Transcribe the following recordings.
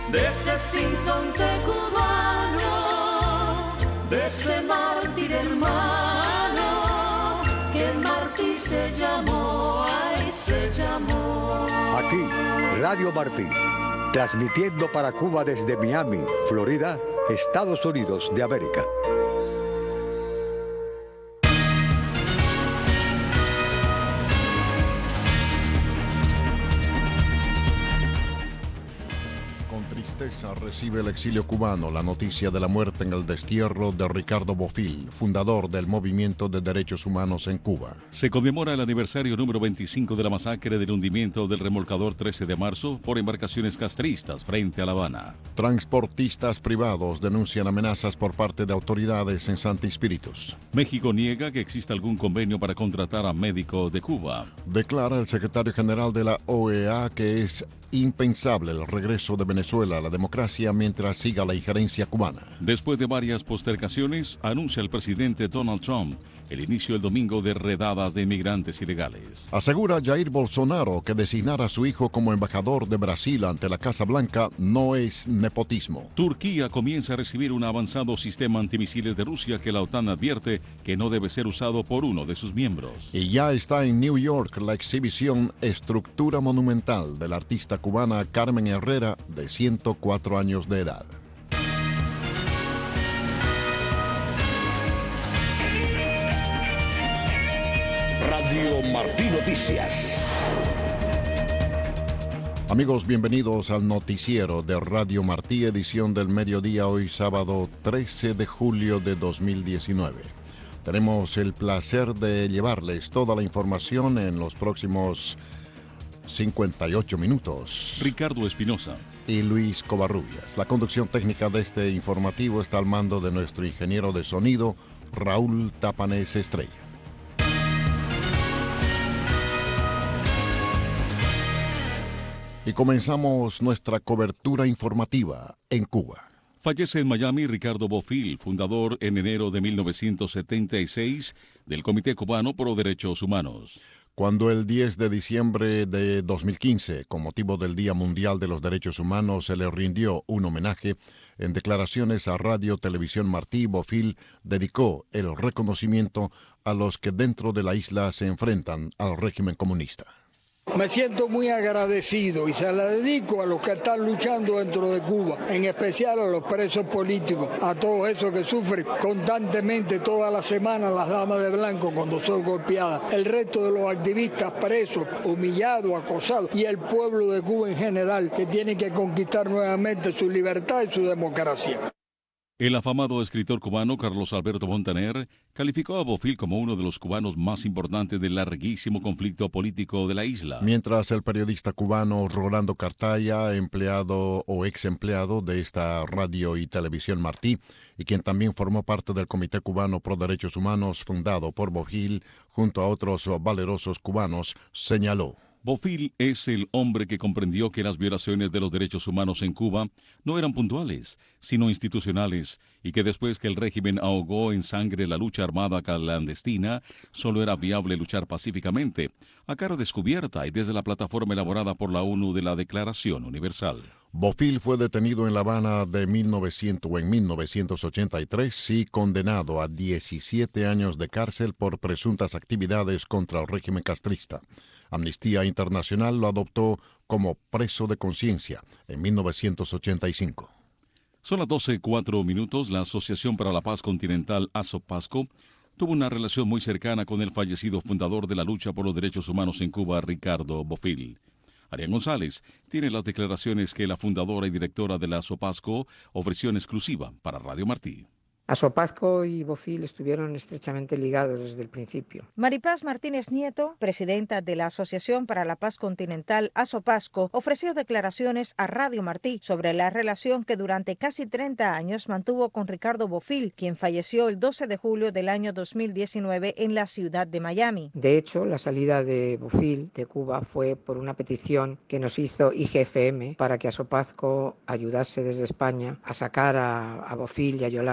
de ese sinsonte cubano, de ese mártir hermano, que Martí se llamó, ay, se llamó. Aquí, Radio Martí, transmitiendo para Cuba desde Miami, Florida, Estados Unidos de América. Recibe el exilio cubano la noticia de la muerte en el destierro de Ricardo Bofill, fundador del Movimiento de Derechos Humanos en Cuba. Se conmemora el aniversario número 25 de la masacre del hundimiento del remolcador 13 de marzo por embarcaciones castristas frente a La Habana. Transportistas privados denuncian amenazas por parte de autoridades en Santi Espíritus. México niega que exista algún convenio para contratar a médicos de Cuba. Declara el secretario general de la OEA que es impensable el regreso de Venezuela a la democracia mientras siga la injerencia cubana. Después de varias postergaciones, anuncia el presidente Donald Trump el inicio el domingo de redadas de inmigrantes ilegales. Asegura Jair Bolsonaro que designar a su hijo como embajador de Brasil ante la Casa Blanca no es nepotismo. Turquía comienza a recibir un avanzado sistema antimisiles de Rusia que la OTAN advierte que no debe ser usado por uno de sus miembros. Y ya está en New York la exhibición Estructura Monumental de la artista cubana Carmen Herrera, de 104 años de edad. Radio Martí Noticias. Amigos, bienvenidos al noticiero de Radio Martí, edición del mediodía, hoy sábado 13 de julio de 2019. Tenemos el placer de llevarles toda la información en los próximos 58 minutos. Ricardo Espinosa y Luis Covarrubias. La conducción técnica de este informativo está al mando de nuestro ingeniero de sonido, Raúl Tapanés Estrella. Y comenzamos nuestra cobertura informativa en Cuba. Fallece en Miami Ricardo Bofill, fundador en enero de 1976 del Comité Cubano por los Derechos Humanos. Cuando el 10 de diciembre de 2015, con motivo del Día Mundial de los Derechos Humanos, se le rindió un homenaje, en declaraciones a Radio Televisión Martí, Bofill dedicó el reconocimiento a los que dentro de la isla se enfrentan al régimen comunista. Me siento muy agradecido y se la dedico a los que están luchando dentro de Cuba, en especial a los presos políticos, a todos esos que sufren constantemente toda la semana las damas de blanco cuando son golpeadas, el resto de los activistas presos, humillados, acosados y el pueblo de Cuba en general que tiene que conquistar nuevamente su libertad y su democracia. El afamado escritor cubano Carlos Alberto Montaner calificó a Bofill como uno de los cubanos más importantes del larguísimo conflicto político de la isla. Mientras el periodista cubano Rolando Cartaya, empleado o ex empleado de esta radio y televisión Martí, y quien también formó parte del Comité Cubano Pro Derechos Humanos fundado por Bofill junto a otros valerosos cubanos, señaló: Bofill es el hombre que comprendió que las violaciones de los derechos humanos en Cuba no eran puntuales, sino institucionales, y que después que el régimen ahogó en sangre la lucha armada clandestina, solo era viable luchar pacíficamente, a cara descubierta y desde la plataforma elaborada por la ONU de la Declaración Universal. Bofill fue detenido en La Habana en 1983 y condenado a 17 años de cárcel por presuntas actividades contra el régimen castrista. Amnistía Internacional lo adoptó como preso de conciencia en 1985. Son las 12:04. La Asociación para la Paz Continental, ASOPASCO, tuvo una relación muy cercana con el fallecido fundador de la lucha por los derechos humanos en Cuba, Ricardo Bofill. Arián González tiene las declaraciones que la fundadora y directora de la ASOPASCO ofreció en exclusiva para Radio Martí. ASOPASCO y Bofill estuvieron estrechamente ligados desde el principio. Maripaz Martínez Nieto, presidenta de la Asociación para la Paz Continental, ASOPASCO, ofreció declaraciones a Radio Martí sobre la relación que durante casi 30 años mantuvo con Ricardo Bofill, quien falleció el 12 de julio del año 2019 en la ciudad de Miami. De hecho, la salida de Bofill de Cuba fue por una petición que nos hizo IGFM para que ASOPASCO ayudase desde España a sacar a Bofill y a Yolanda de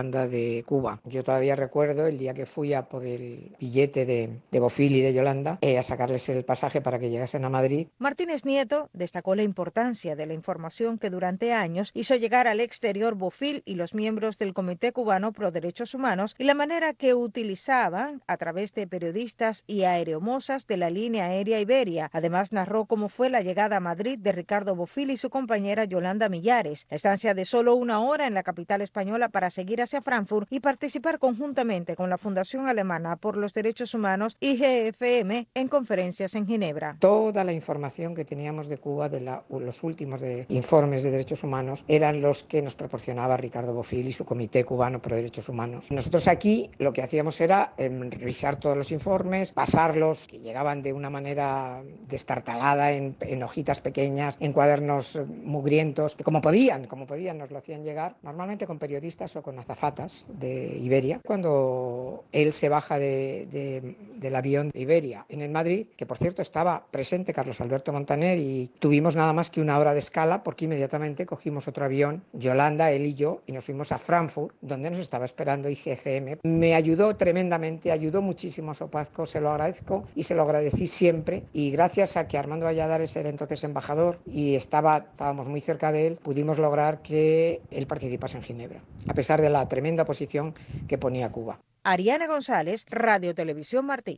de Cuba. Yo todavía recuerdo el día que fui a por el billete de Bofill y de Yolanda a sacarles el pasaje para que llegasen a Madrid. Martínez Nieto destacó la importancia de la información que durante años hizo llegar al exterior Bofill y los miembros del Comité Cubano Pro Derechos Humanos y la manera que utilizaban a través de periodistas y aeromosas de la línea aérea Iberia. Además narró cómo fue la llegada a Madrid de Ricardo Bofill y su compañera Yolanda Millares, la estancia de solo 1 hora en la capital española para seguir hacia Frankfurt y participar conjuntamente con la Fundación Alemana por los Derechos Humanos y GFM en conferencias en Ginebra. Toda la información que teníamos de Cuba, los últimos informes de derechos humanos, eran los que nos proporcionaba Ricardo Bofill y su Comité Cubano Pro Derechos Humanos. Nosotros aquí lo que hacíamos era revisar todos los informes, pasarlos, que llegaban de una manera destartalada en hojitas pequeñas, en cuadernos mugrientos, que como podían nos lo hacían llegar, normalmente con periodistas o con azafatas de Iberia. Cuando él se baja del avión de Iberia en el Madrid, que por cierto estaba presente Carlos Alberto Montaner, y tuvimos nada más que 1 hora de escala porque inmediatamente cogimos otro avión, Yolanda, él y yo, y nos fuimos a Frankfurt, donde nos estaba esperando IGFM. Me ayudó tremendamente, ayudó muchísimo a Sopazco, se lo agradezco y se lo agradecí siempre, y gracias a que Armando Valladares era entonces embajador y estábamos muy cerca de él, pudimos lograr que él participase en Ginebra, a pesar de la tremenda oposición que ponía Cuba. Ariana González, Radio Televisión Martí.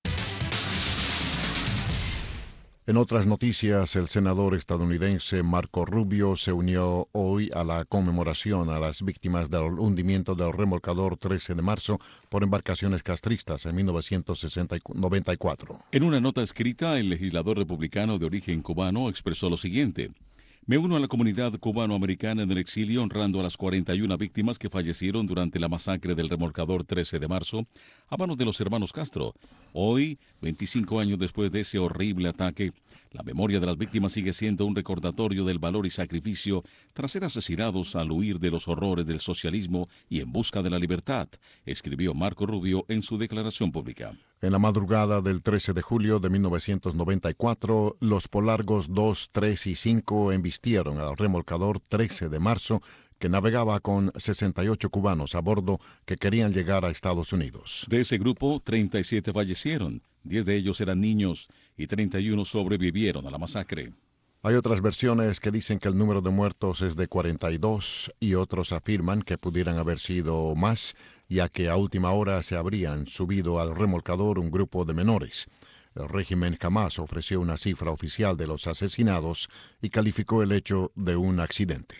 En otras noticias, el senador estadounidense Marco Rubio se unió hoy a la conmemoración a las víctimas del hundimiento del remolcador 13 de marzo por embarcaciones castristas en 1994. En una nota escrita, el legislador republicano de origen cubano expresó lo siguiente: me uno a la comunidad cubano-americana en el exilio honrando a las 41 víctimas que fallecieron durante la masacre del remolcador 13 de marzo a manos de los hermanos Castro. Hoy, 25 años después de ese horrible ataque, la memoria de las víctimas sigue siendo un recordatorio del valor y sacrificio tras ser asesinados al huir de los horrores del socialismo y en busca de la libertad, escribió Marco Rubio en su declaración pública. En la madrugada del 13 de julio de 1994, los Polargos 2, 3 y 5 embistieron al remolcador 13 de marzo, que navegaba con 68 cubanos a bordo que querían llegar a Estados Unidos. De ese grupo, 37 fallecieron, 10 de ellos eran niños y 31 sobrevivieron a la masacre. Hay otras versiones que dicen que el número de muertos es de 42 y otros afirman que pudieran haber sido más, ya que a última hora se habrían subido al remolcador un grupo de menores. El régimen jamás ofreció una cifra oficial de los asesinados y calificó el hecho de un accidente.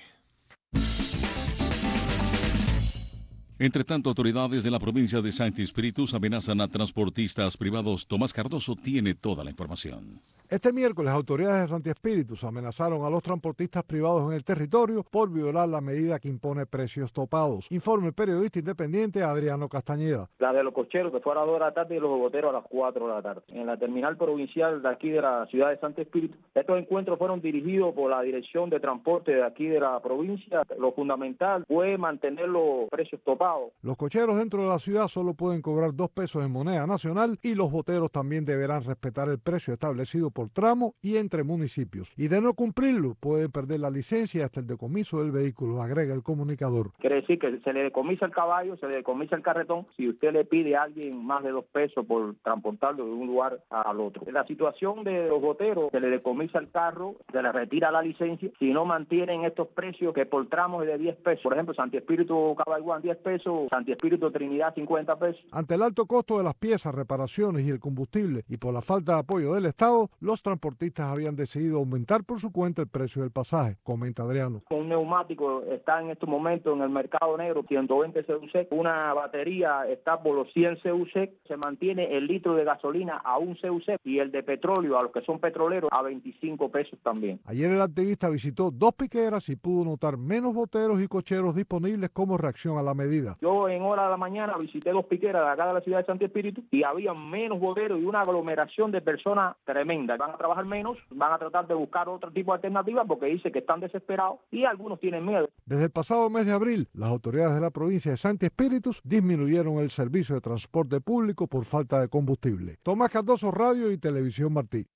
Entre tanto, autoridades de la provincia de Santi Spíritus amenazan a transportistas privados. Tomás Cardoso tiene toda la información. Este miércoles, autoridades de Santi Spíritus amenazaron a los transportistas privados en el territorio por violar la medida que impone precios topados. Informa el periodista independiente Adriano Castañeda. La de los cocheros, que fue a las 2 de la tarde, y los boteros a las 4 de la tarde. En la terminal provincial de aquí de la ciudad de Santi Spíritus, estos encuentros fueron dirigidos por la Dirección de Transporte de aquí de la provincia. Lo fundamental fue mantener los precios topados. Los cocheros dentro de la ciudad solo pueden cobrar 2 pesos en moneda nacional y los boteros también deberán respetar el precio establecido por tramo y entre municipios. Y de no cumplirlo, pueden perder la licencia hasta el decomiso del vehículo, agrega el comunicador. Quiere decir que se le decomisa el caballo, se le decomisa el carretón, si usted le pide a alguien más de 2 pesos por transportarlo de un lugar al otro. En la situación de los boteros, se le decomisa el carro, se le retira la licencia, si no mantienen estos precios que por tramos es de 10 pesos. Por ejemplo, Santi Espíritu Cabaiguán 10 pesos, Santi Espíritu Trinidad 50 pesos. Ante el alto costo de las piezas, reparaciones y el combustible y por la falta de apoyo del Estado, los transportistas habían decidido aumentar por su cuenta el precio del pasaje, comenta Adriano. Un neumático está en estos momentos en el mercado negro 120 CUC, una batería está por los 100 CUC, se mantiene el litro de gasolina a 1 CUC y el de petróleo a los que son petroleros a 25 pesos también. Ayer el activista visitó 2 piqueras y pudo notar menos boteros y cocheros disponibles como reacción a la medida. Yo en hora de la mañana visité 2 piqueras de acá de la ciudad de Santi Espíritu y había menos boteros y una aglomeración de personas tremenda. Van a trabajar menos, van a tratar de buscar otro tipo de alternativa porque dice que están desesperados y algunos tienen miedo. Desde el pasado mes de abril, las autoridades de la provincia de Santi Espíritus disminuyeron el servicio de transporte público por falta de combustible. Tomás Cardoso, Radio y Televisión Martí.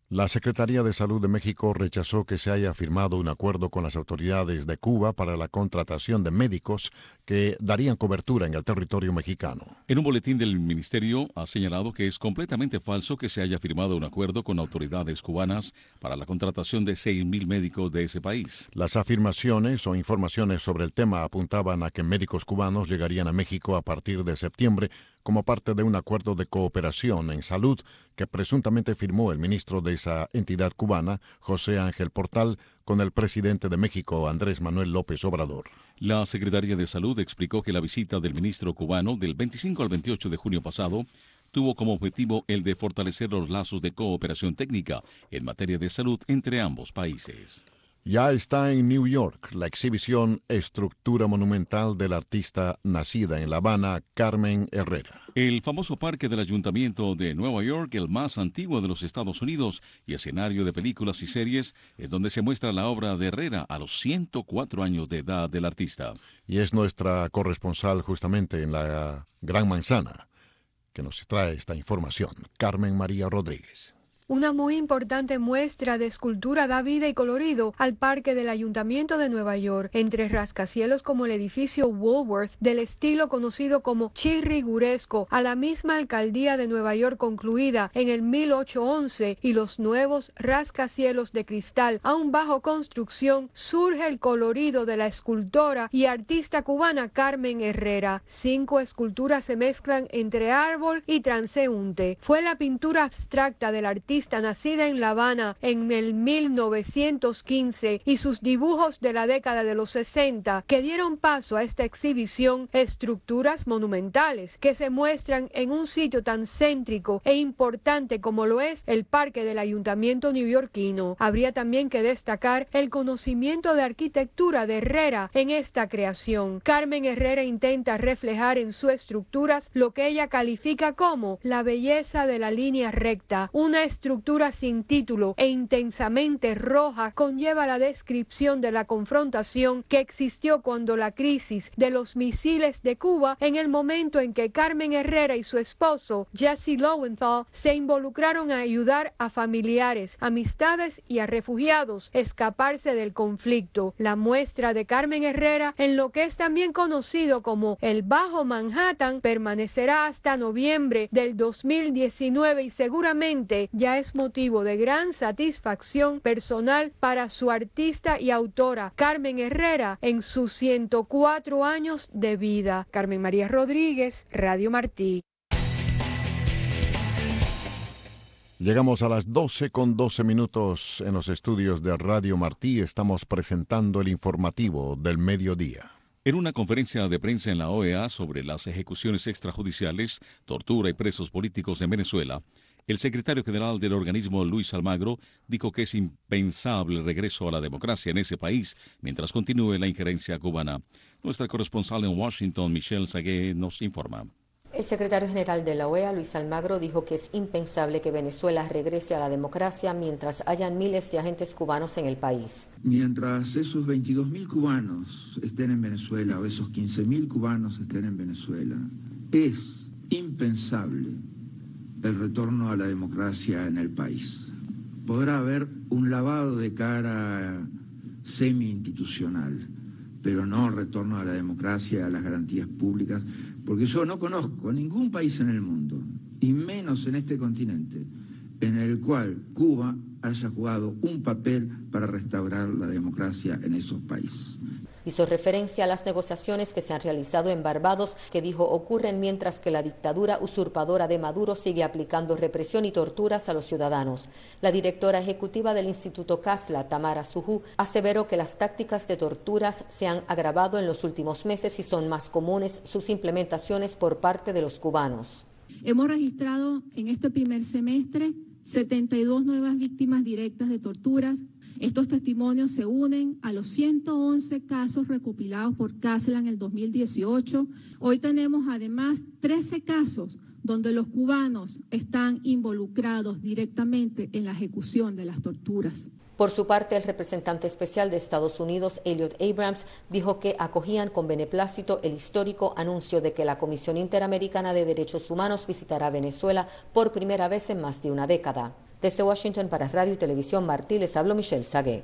La Secretaría de Salud de México rechazó que se haya firmado un acuerdo con las autoridades de Cuba para la contratación de médicos que darían cobertura en el territorio mexicano. En un boletín del ministerio ha señalado que es completamente falso que se haya firmado un acuerdo con autoridades cubanas para la contratación de 6,000 médicos de ese país. Las afirmaciones o informaciones sobre el tema apuntaban a que médicos cubanos llegarían a México a partir de septiembre como parte de un acuerdo de cooperación en salud que presuntamente firmó el ministro de esa entidad cubana, José Ángel Portal, con el presidente de México, Andrés Manuel López Obrador. La Secretaría de Salud explicó que la visita del ministro cubano del 25 al 28 de junio pasado tuvo como objetivo el de fortalecer los lazos de cooperación técnica en materia de salud entre ambos países. Ya está en New York la exhibición Estructura Monumental del artista nacida en La Habana, Carmen Herrera. El famoso parque del Ayuntamiento de Nueva York, el más antiguo de los Estados Unidos y escenario de películas y series, es donde se muestra la obra de Herrera a los 104 años de edad del artista. Y es nuestra corresponsal justamente en la Gran Manzana que nos trae esta información, Carmen María Rodríguez. Una muy importante muestra de escultura da vida y colorido al parque del Ayuntamiento de Nueva York, entre rascacielos como el edificio Woolworth, del estilo conocido como chirriguresco, a la misma alcaldía de Nueva York concluida en el 1811 y los nuevos rascacielos de cristal aún bajo construcción, surge el colorido de la escultora y artista cubana Carmen Herrera. 5 esculturas se mezclan entre árbol y transeúnte. Fue la pintura abstracta del artista nacida en La Habana en el 1915 y sus dibujos de la década de los 60 que dieron paso a esta exhibición Estructuras Monumentales, que se muestran en un sitio tan céntrico e importante como lo es el parque del Ayuntamiento neoyorquino. Habría también que destacar el conocimiento de arquitectura de Herrera en esta creación. Carmen Herrera intenta reflejar en sus estructuras lo que ella califica como la belleza de la línea recta. Una estructura sin título e intensamente roja conlleva la descripción de la confrontación que existió cuando la crisis de los misiles de Cuba, en el momento en que Carmen Herrera y su esposo Jesse Lowenthal se involucraron a ayudar a familiares, amistades y a refugiados escaparse del conflicto. La muestra de Carmen Herrera en lo que es también conocido como el Bajo Manhattan permanecerá hasta noviembre del 2019 y seguramente ya es motivo de gran satisfacción personal para su artista y autora Carmen Herrera en sus 104 años de vida. Carmen María Rodríguez, Radio Martí. Llegamos a las 12:12 en los estudios de Radio Martí. Estamos presentando el informativo del mediodía. En una conferencia de prensa en la OEA sobre las ejecuciones extrajudiciales, tortura y presos políticos en Venezuela, el secretario general del organismo, Luis Almagro, dijo que es impensable el regreso a la democracia en ese país mientras continúe la injerencia cubana. Nuestra corresponsal en Washington, Michelle Sagué, nos informa. El secretario general de la OEA, Luis Almagro, dijo que es impensable que Venezuela regrese a la democracia mientras hayan miles de agentes cubanos en el país. Mientras esos 22.000 cubanos estén en Venezuela o esos 15.000 cubanos estén en Venezuela, es impensable el retorno a la democracia en el país. Podrá haber un lavado de cara semi-institucional, pero no retorno a la democracia, a las garantías públicas, porque yo no conozco ningún país en el mundo, y menos en este continente, en el cual Cuba haya jugado un papel para restaurar la democracia en esos países. Hizo referencia a las negociaciones que se han realizado en Barbados, que dijo ocurren mientras que la dictadura usurpadora de Maduro sigue aplicando represión y torturas a los ciudadanos. La directora ejecutiva del Instituto Casla, Tamara Sujú, aseveró que las tácticas de torturas se han agravado en los últimos meses y son más comunes sus implementaciones por parte de los cubanos. Hemos registrado en este primer semestre 72 nuevas víctimas directas de torturas. Estos testimonios se unen a los 111 casos recopilados por Casla en el 2018. Hoy tenemos además 13 casos donde los cubanos están involucrados directamente en la ejecución de las torturas. Por su parte, el representante especial de Estados Unidos, Elliot Abrams, dijo que acogían con beneplácito el histórico anuncio de que la Comisión Interamericana de Derechos Humanos visitará Venezuela por primera vez en más de una década. Desde Washington para Radio y Televisión Martí les habló Michelle Sagué.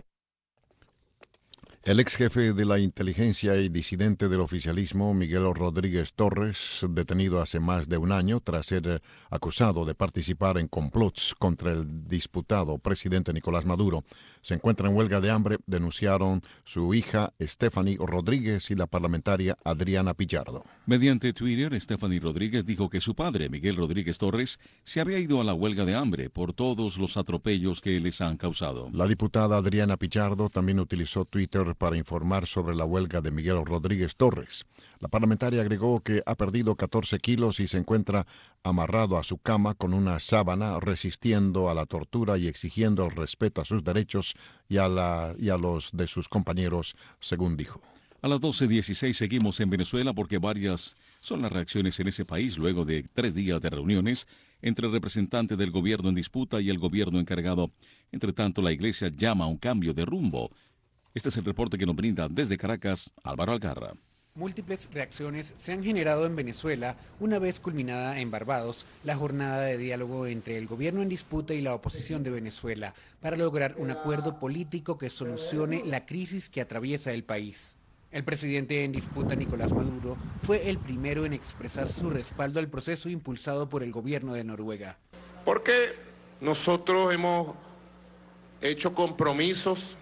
El ex jefe de la inteligencia y disidente del oficialismo, Miguel Rodríguez Torres, detenido hace más de un año tras ser acusado de participar en complots contra el disputado presidente Nicolás Maduro, se encuentra en huelga de hambre, denunciaron su hija Stephanie Rodríguez y la parlamentaria Adriana Pichardo. Mediante Twitter, Stephanie Rodríguez dijo que su padre, Miguel Rodríguez Torres, se había ido a la huelga de hambre por todos los atropellos que les han causado. La diputada Adriana Pichardo también utilizó Twitter para informar sobre la huelga de Miguel Rodríguez Torres. La parlamentaria agregó que ha perdido 14 kilos y se encuentra amarrado a su cama con una sábana, resistiendo a la tortura y exigiendo el respeto a sus derechos y a los de sus compañeros, según dijo. A las 12:16 seguimos en Venezuela porque varias son las reacciones en ese país luego de 3 días de reuniones entre el representante del gobierno en disputa y el gobierno encargado. Entre tanto, la iglesia llama a un cambio de rumbo. Este es el reporte que nos brinda desde Caracas, Álvaro Algarra. Múltiples reacciones se han generado en Venezuela una vez culminada en Barbados la jornada de diálogo entre el gobierno en disputa y la oposición de Venezuela para lograr un acuerdo político que solucione la crisis que atraviesa el país. El presidente en disputa, Nicolás Maduro, fue el primero en expresar su respaldo al proceso impulsado por el gobierno de Noruega. Porque nosotros hemos hecho compromisos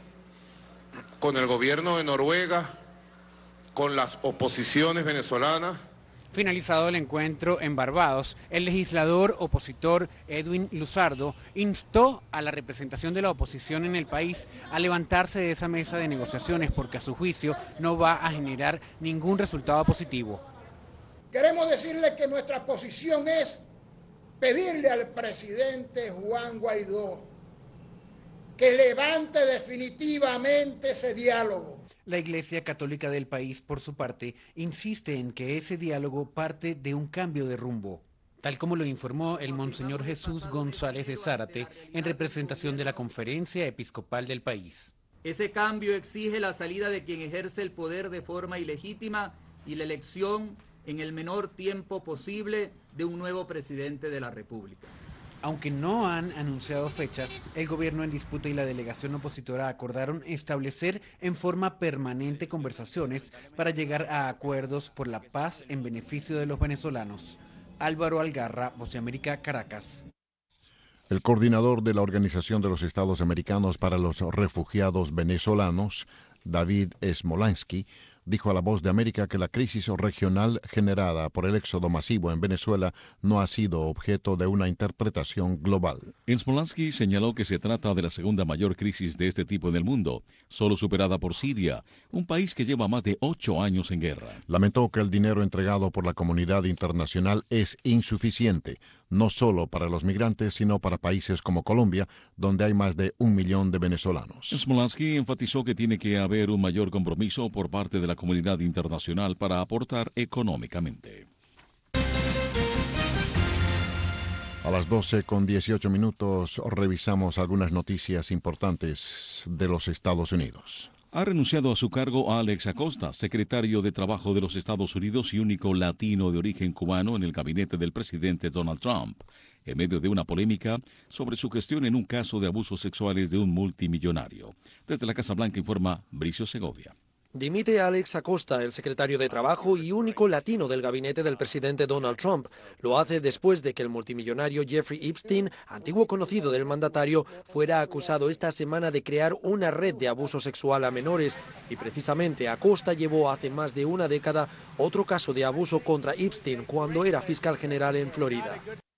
con el gobierno de Noruega, con las oposiciones venezolanas. Finalizado el encuentro en Barbados, el legislador opositor Edwin Luzardo instó a la representación de la oposición en el país a levantarse de esa mesa de negociaciones porque a su juicio no va a generar ningún resultado positivo. Queremos decirle que nuestra posición es pedirle al presidente Juan Guaidó que levante definitivamente ese diálogo. La Iglesia Católica del país, por su parte, insiste en que ese diálogo parte de un cambio de rumbo, tal como lo informó el Monseñor Jesús González de Zárate en representación de la Conferencia Episcopal del país. Ese cambio exige la salida de quien ejerce el poder de forma ilegítima y la elección en el menor tiempo posible de un nuevo presidente de la República. Aunque no han anunciado fechas, el gobierno en disputa y la delegación opositora acordaron establecer en forma permanente conversaciones para llegar a acuerdos por la paz en beneficio de los venezolanos. Álvaro Algarra, Voz de América, Caracas. El coordinador de la Organización de los Estados Americanos para los Refugiados Venezolanos, David Smolansky, dijo a La Voz de América que la crisis regional generada por el éxodo masivo en Venezuela no ha sido objeto de una interpretación global. Smolansky señaló que se trata de la segunda mayor crisis de este tipo en el mundo, solo superada por Siria, un país que lleva más de 8 años en guerra. Lamentó que el dinero entregado por la comunidad internacional es insuficiente, no solo para los migrantes, sino para países como Colombia, donde hay más de 1 millón de venezolanos. Smolansky enfatizó que tiene que haber un mayor compromiso por parte de la comunidad internacional para aportar económicamente. A las 12:18 revisamos algunas noticias importantes de los Estados Unidos. Ha renunciado a su cargo Alex Acosta, secretario de Trabajo de los Estados Unidos y único latino de origen cubano en el gabinete del presidente Donald Trump, en medio de una polémica sobre su gestión en un caso de abusos sexuales de un multimillonario. Desde la Casa Blanca informa Bricio Segovia. Dimite Alex Acosta, el secretario de Trabajo y único latino del gabinete del presidente Donald Trump. Lo hace después de que el multimillonario Jeffrey Epstein, antiguo conocido del mandatario, fuera acusado esta semana de crear una red de abuso sexual a menores. Y precisamente Acosta llevó hace más de una década otro caso de abuso contra Epstein cuando era fiscal general en Florida.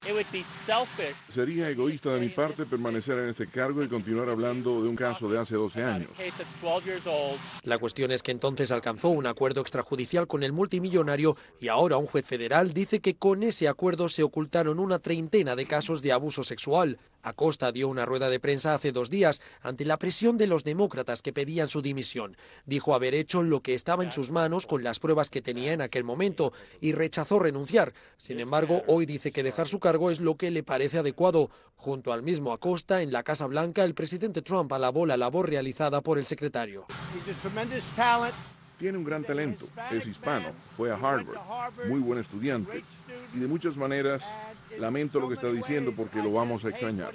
Sería egoísta de mi parte permanecer en este cargo y continuar hablando de un caso de hace 12 años. La cuestión es que entonces alcanzó un acuerdo extrajudicial con el multimillonario y ahora un juez federal dice que con ese acuerdo se ocultaron una treintena de casos de abuso sexual. Acosta dio una rueda de prensa hace 2 días ante la presión de los demócratas que pedían su dimisión. Dijo haber hecho lo que estaba en sus manos con las pruebas que tenía en aquel momento y rechazó renunciar. Sin embargo, hoy dice que dejar su cargo es lo que le parece adecuado. Junto al mismo Acosta, en la Casa Blanca, el presidente Trump alabó la labor realizada por el secretario. Tiene un gran talento, es hispano, fue a Harvard, muy buen estudiante. Y de muchas maneras, lamento lo que está diciendo porque lo vamos a extrañar.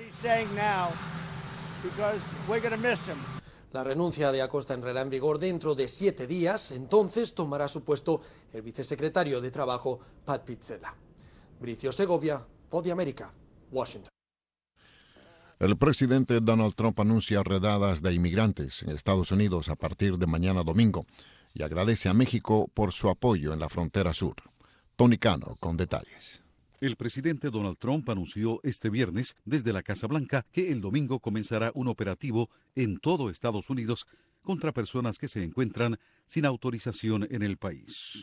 La renuncia de Acosta entrará en vigor dentro de 7 días. Entonces tomará su puesto el vicesecretario de Trabajo, Pat Pizzella. Bricio Segovia, Voz de América, Washington. El presidente Donald Trump anuncia redadas de inmigrantes en Estados Unidos a partir de mañana domingo y agradece a México por su apoyo en la frontera sur. Tony Cano con detalles. El presidente Donald Trump anunció este viernes desde la Casa Blanca que el domingo comenzará un operativo en todo Estados Unidos contra personas que se encuentran sin autorización en el país.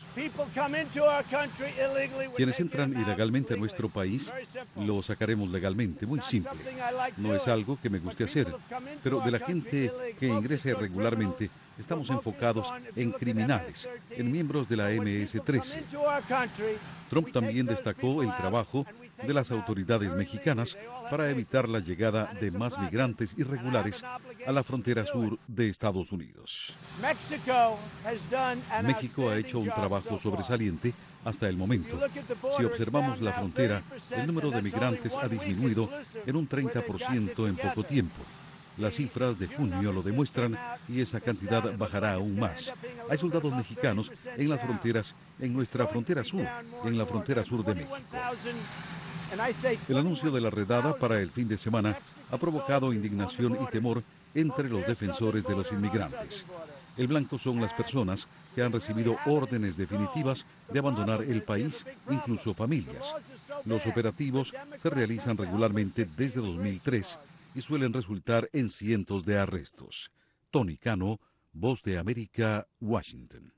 Quienes entran ilegalmente a nuestro país, lo sacaremos legalmente, muy simple. No es algo que me guste hacer, pero de la gente que ingrese regularmente, estamos enfocados en criminales, en miembros de la MS-13. Trump también destacó el trabajo de las autoridades mexicanas para evitar la llegada de más migrantes irregulares a la frontera sur de Estados Unidos. México ha hecho un trabajo sobresaliente hasta el momento. Si observamos la frontera, el número de migrantes ha disminuido en un 30% en poco tiempo. Las cifras de junio lo demuestran y esa cantidad bajará aún más. Hay soldados mexicanos en las fronteras, en nuestra frontera sur y en la frontera sur de México. El anuncio de la redada para el fin de semana ha provocado indignación y temor entre los defensores de los inmigrantes. El blanco son las personas que han recibido órdenes definitivas de abandonar el país, incluso familias. Los operativos se realizan regularmente desde 2003 y suelen resultar en cientos de arrestos. Tony Cano, Voz de América, Washington.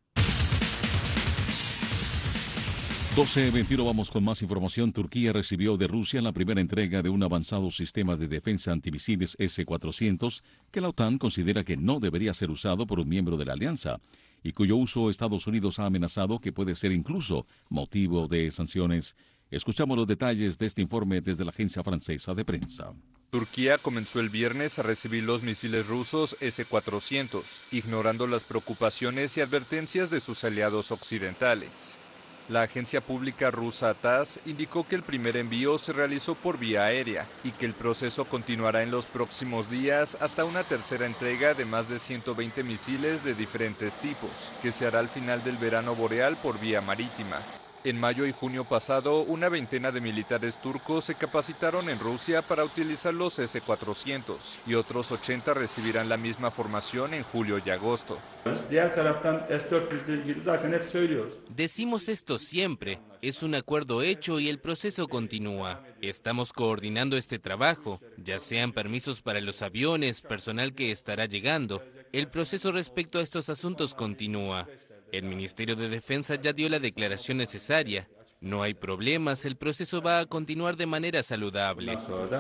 12:21, vamos con más información. Turquía recibió de Rusia la primera entrega de un avanzado sistema de defensa antimisiles S-400 que la OTAN considera que no debería ser usado por un miembro de la alianza y cuyo uso Estados Unidos ha amenazado que puede ser incluso motivo de sanciones. Escuchamos los detalles de este informe desde la agencia francesa de prensa. Turquía comenzó el viernes a recibir los misiles rusos S-400, ignorando las preocupaciones y advertencias de sus aliados occidentales. La agencia pública rusa TASS indicó que el primer envío se realizó por vía aérea y que el proceso continuará en los próximos días hasta una tercera entrega de más de 120 misiles de diferentes tipos, que se hará al final del verano boreal por vía marítima. En mayo y junio pasado, una veintena de militares turcos se capacitaron en Rusia para utilizar los S-400 y otros 80 recibirán la misma formación en julio y agosto. Decimos esto siempre, es un acuerdo hecho y el proceso continúa. Estamos coordinando este trabajo, ya sean permisos para los aviones, personal que estará llegando. El proceso respecto a estos asuntos continúa. El Ministerio de Defensa ya dio la declaración necesaria. No hay problemas, el proceso va a continuar de manera saludable.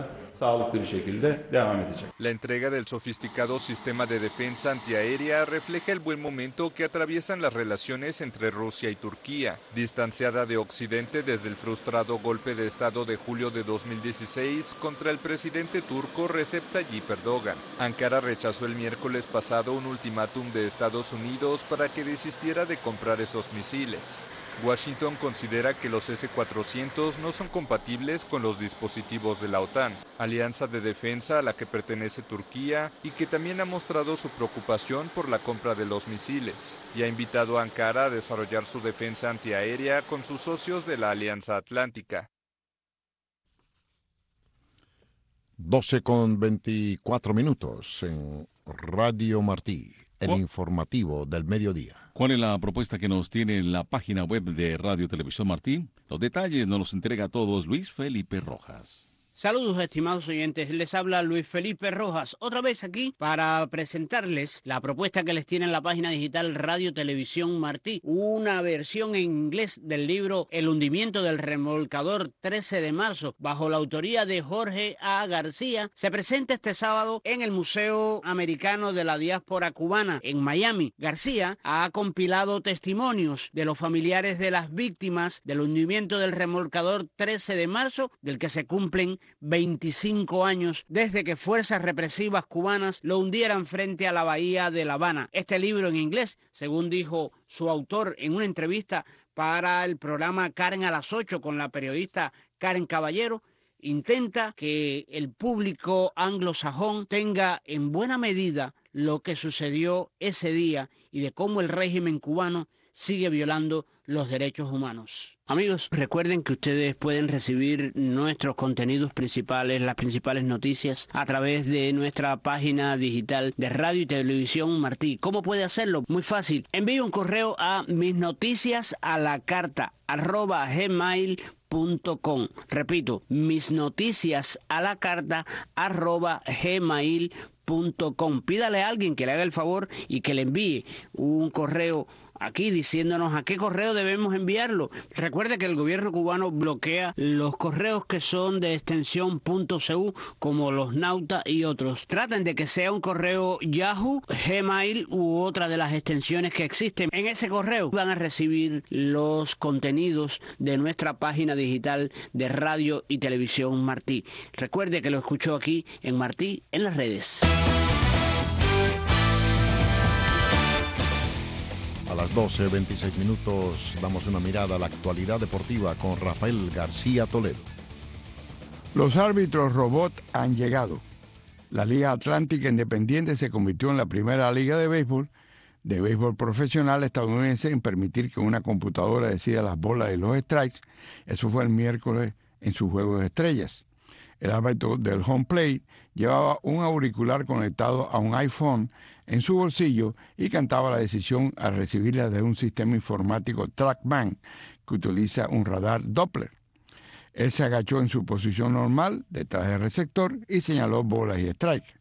La entrega del sofisticado sistema de defensa antiaérea refleja el buen momento que atraviesan las relaciones entre Rusia y Turquía, distanciada de Occidente desde el frustrado golpe de Estado de julio de 2016 contra el presidente turco Recep Tayyip Erdogan. Ankara rechazó el miércoles pasado un ultimátum de Estados Unidos para que desistiera de comprar esos misiles. Washington considera que los S-400 no son compatibles con los dispositivos de la OTAN, alianza de defensa a la que pertenece Turquía y que también ha mostrado su preocupación por la compra de los misiles, y ha invitado a Ankara a desarrollar su defensa antiaérea con sus socios de la Alianza Atlántica. 12:24 en Radio Martí, el informativo del mediodía. ¿Cuál es la propuesta que nos tiene en la página web de Radio Televisión Martí? Los detalles nos los entrega a todos Luis Felipe Rojas. Saludos, estimados oyentes. Les habla Luis Felipe Rojas, otra vez aquí para presentarles la propuesta que les tiene en la página digital Radio Televisión Martí, una versión en inglés del libro El hundimiento del remolcador 13 de marzo, bajo la autoría de Jorge A. García. Se presenta este sábado en el Museo Americano de la Diáspora Cubana en Miami. García ha compilado testimonios de los familiares de las víctimas del hundimiento del remolcador 13 de marzo, del que se cumplen 25 años desde que fuerzas represivas cubanas lo hundieran frente a la bahía de La Habana. Este libro en inglés, según dijo su autor en una entrevista para el programa Karen a las 8 con la periodista Karen Caballero, intenta que el público anglosajón tenga en buena medida lo que sucedió ese día y de cómo el régimen cubano sigue violando los derechos humanos. Amigos, recuerden que ustedes pueden recibir nuestros contenidos principales, las principales noticias, a través de nuestra página digital de Radio y Televisión Martí. ¿Cómo puede hacerlo? Muy fácil. Envíe un correo a misnoticiasalacarta@gmail.com. Repito, misnoticiasalacarta@gmail.com. Pídale a alguien que le haga el favor y que le envíe un correo aquí diciéndonos a qué correo debemos enviarlo. Recuerde que el gobierno cubano bloquea los correos que son de extensión .cu, como los Nauta y otros. Traten de que sea un correo Yahoo, Gmail u otra de las extensiones que existen. En ese correo van a recibir los contenidos de nuestra página digital de Radio y Televisión Martí. Recuerde que lo escuchó aquí en Martí en las redes. A las 12:26 minutos damos una mirada a la actualidad deportiva con Rafael García Toledo. Los árbitros robot han llegado. La Liga Atlántica Independiente se convirtió en la primera liga de béisbol profesional estadounidense en permitir que una computadora decida las bolas y los strikes. Eso fue el miércoles en su juego de estrellas. El árbitro del home plate llevaba un auricular conectado a un iPhone en su bolsillo y cantaba la decisión al recibirla de un sistema informático TrackMan que utiliza un radar Doppler. Él se agachó en su posición normal detrás del receptor y señaló bolas y strikes.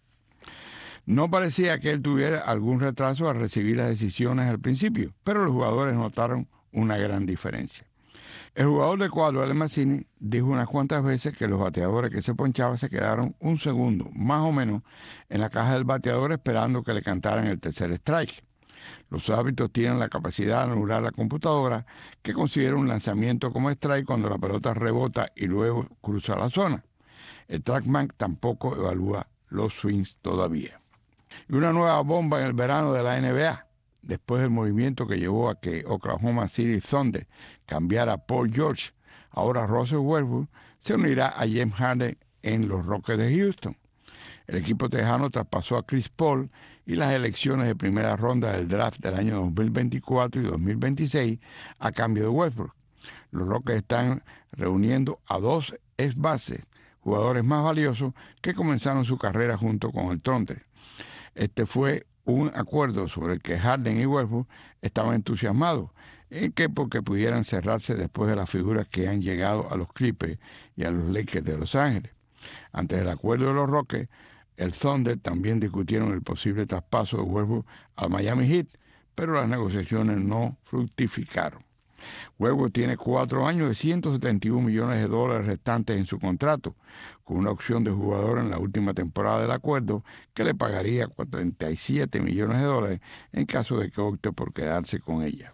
No parecía que él tuviera algún retraso al recibir las decisiones al principio, pero los jugadores notaron una gran diferencia. El jugador de cuadro, Ale Mazzini, dijo unas cuantas veces que los bateadores que se ponchaban se quedaron un segundo, más o menos, en la caja del bateador esperando que le cantaran el tercer strike. Los árbitros tienen la capacidad de anular la computadora, que considera un lanzamiento como strike cuando la pelota rebota y luego cruza la zona. El TrackMan tampoco evalúa los swings todavía. Y una nueva bomba en el verano de la NBA. Después del movimiento que llevó a que Oklahoma City Thunder cambiara a Paul George, ahora Russell Westbrook se unirá a James Harden en los Rockets de Houston. El equipo tejano traspasó a Chris Paul y las elecciones de primera ronda del draft del año 2024 y 2026 a cambio de Westbrook. Los Rockets están reuniendo a dos ex bases, jugadores más valiosos que comenzaron su carrera junto con el Thunder. Este fue un acuerdo sobre el que Harden y Westbrook estaban entusiasmados, porque pudieran cerrarse después de las figuras que han llegado a los Clippers y a los Lakers de Los Ángeles. Antes del acuerdo de los Rockets, el Thunder también discutieron el posible traspaso de Westbrook al Miami Heat, pero las negociaciones no fructificaron. Westbrook tiene 4 años de $171 millones restantes en su contrato, con una opción de jugador en la última temporada del acuerdo que le pagaría $47 millones en caso de que opte por quedarse con ella.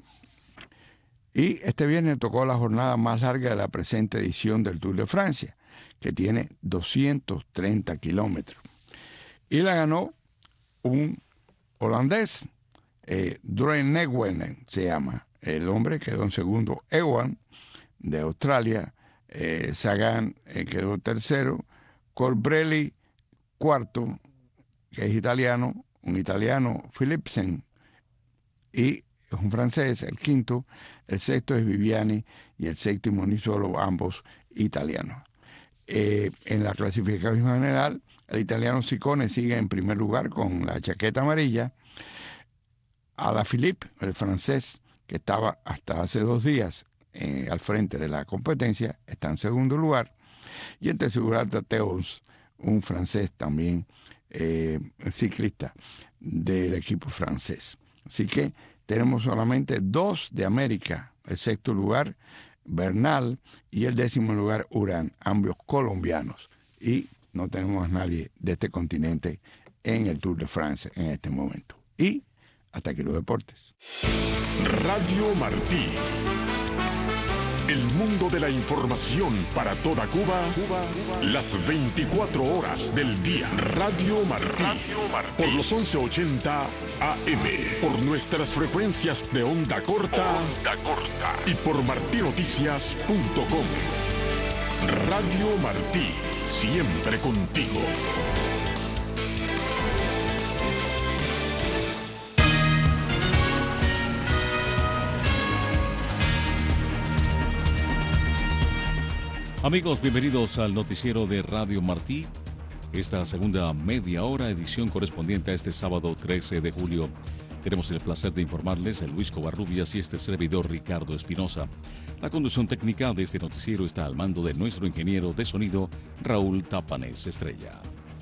Y este viernes tocó la jornada más larga de la presente edición del Tour de Francia, que tiene 230 kilómetros. Y la ganó un holandés, Groenewegen se llama. El hombre quedó en segundo, Ewan, de Australia, Sagan quedó tercero, Colbrelli cuarto, que es italiano, un italiano, Philipsen, y un francés, el quinto, el sexto es Viviani y el séptimo Nisolo, ambos italianos. En la clasificación general, el italiano Ciccone sigue en primer lugar con la chaqueta amarilla. Alaphilippe, el francés, que estaba hasta hace 2 días al frente de la competencia, está en segundo lugar. Y en tercer lugar, Tateus, un francés también, ciclista del equipo francés. Así que tenemos solamente 2 de América, el sexto lugar, Bernal, y el 10º lugar, Urán, ambos colombianos. Y no tenemos a nadie de este continente en el Tour de Francia en este momento. Y hasta aquí los deportes. Radio Martí. El mundo de la información para toda Cuba, las 24 horas del día. Radio Martí, por los 1180 AM, por nuestras frecuencias de onda corta, y por martinoticias.com. Radio Martí, siempre contigo. Amigos, bienvenidos al noticiero de Radio Martí. Esta segunda media hora, edición correspondiente a este sábado 13 de julio. Tenemos el placer de informarles Luis Covarrubias y este servidor Ricardo Espinosa. La conducción técnica de este noticiero está al mando de nuestro ingeniero de sonido, Raúl Tapanes Estrella.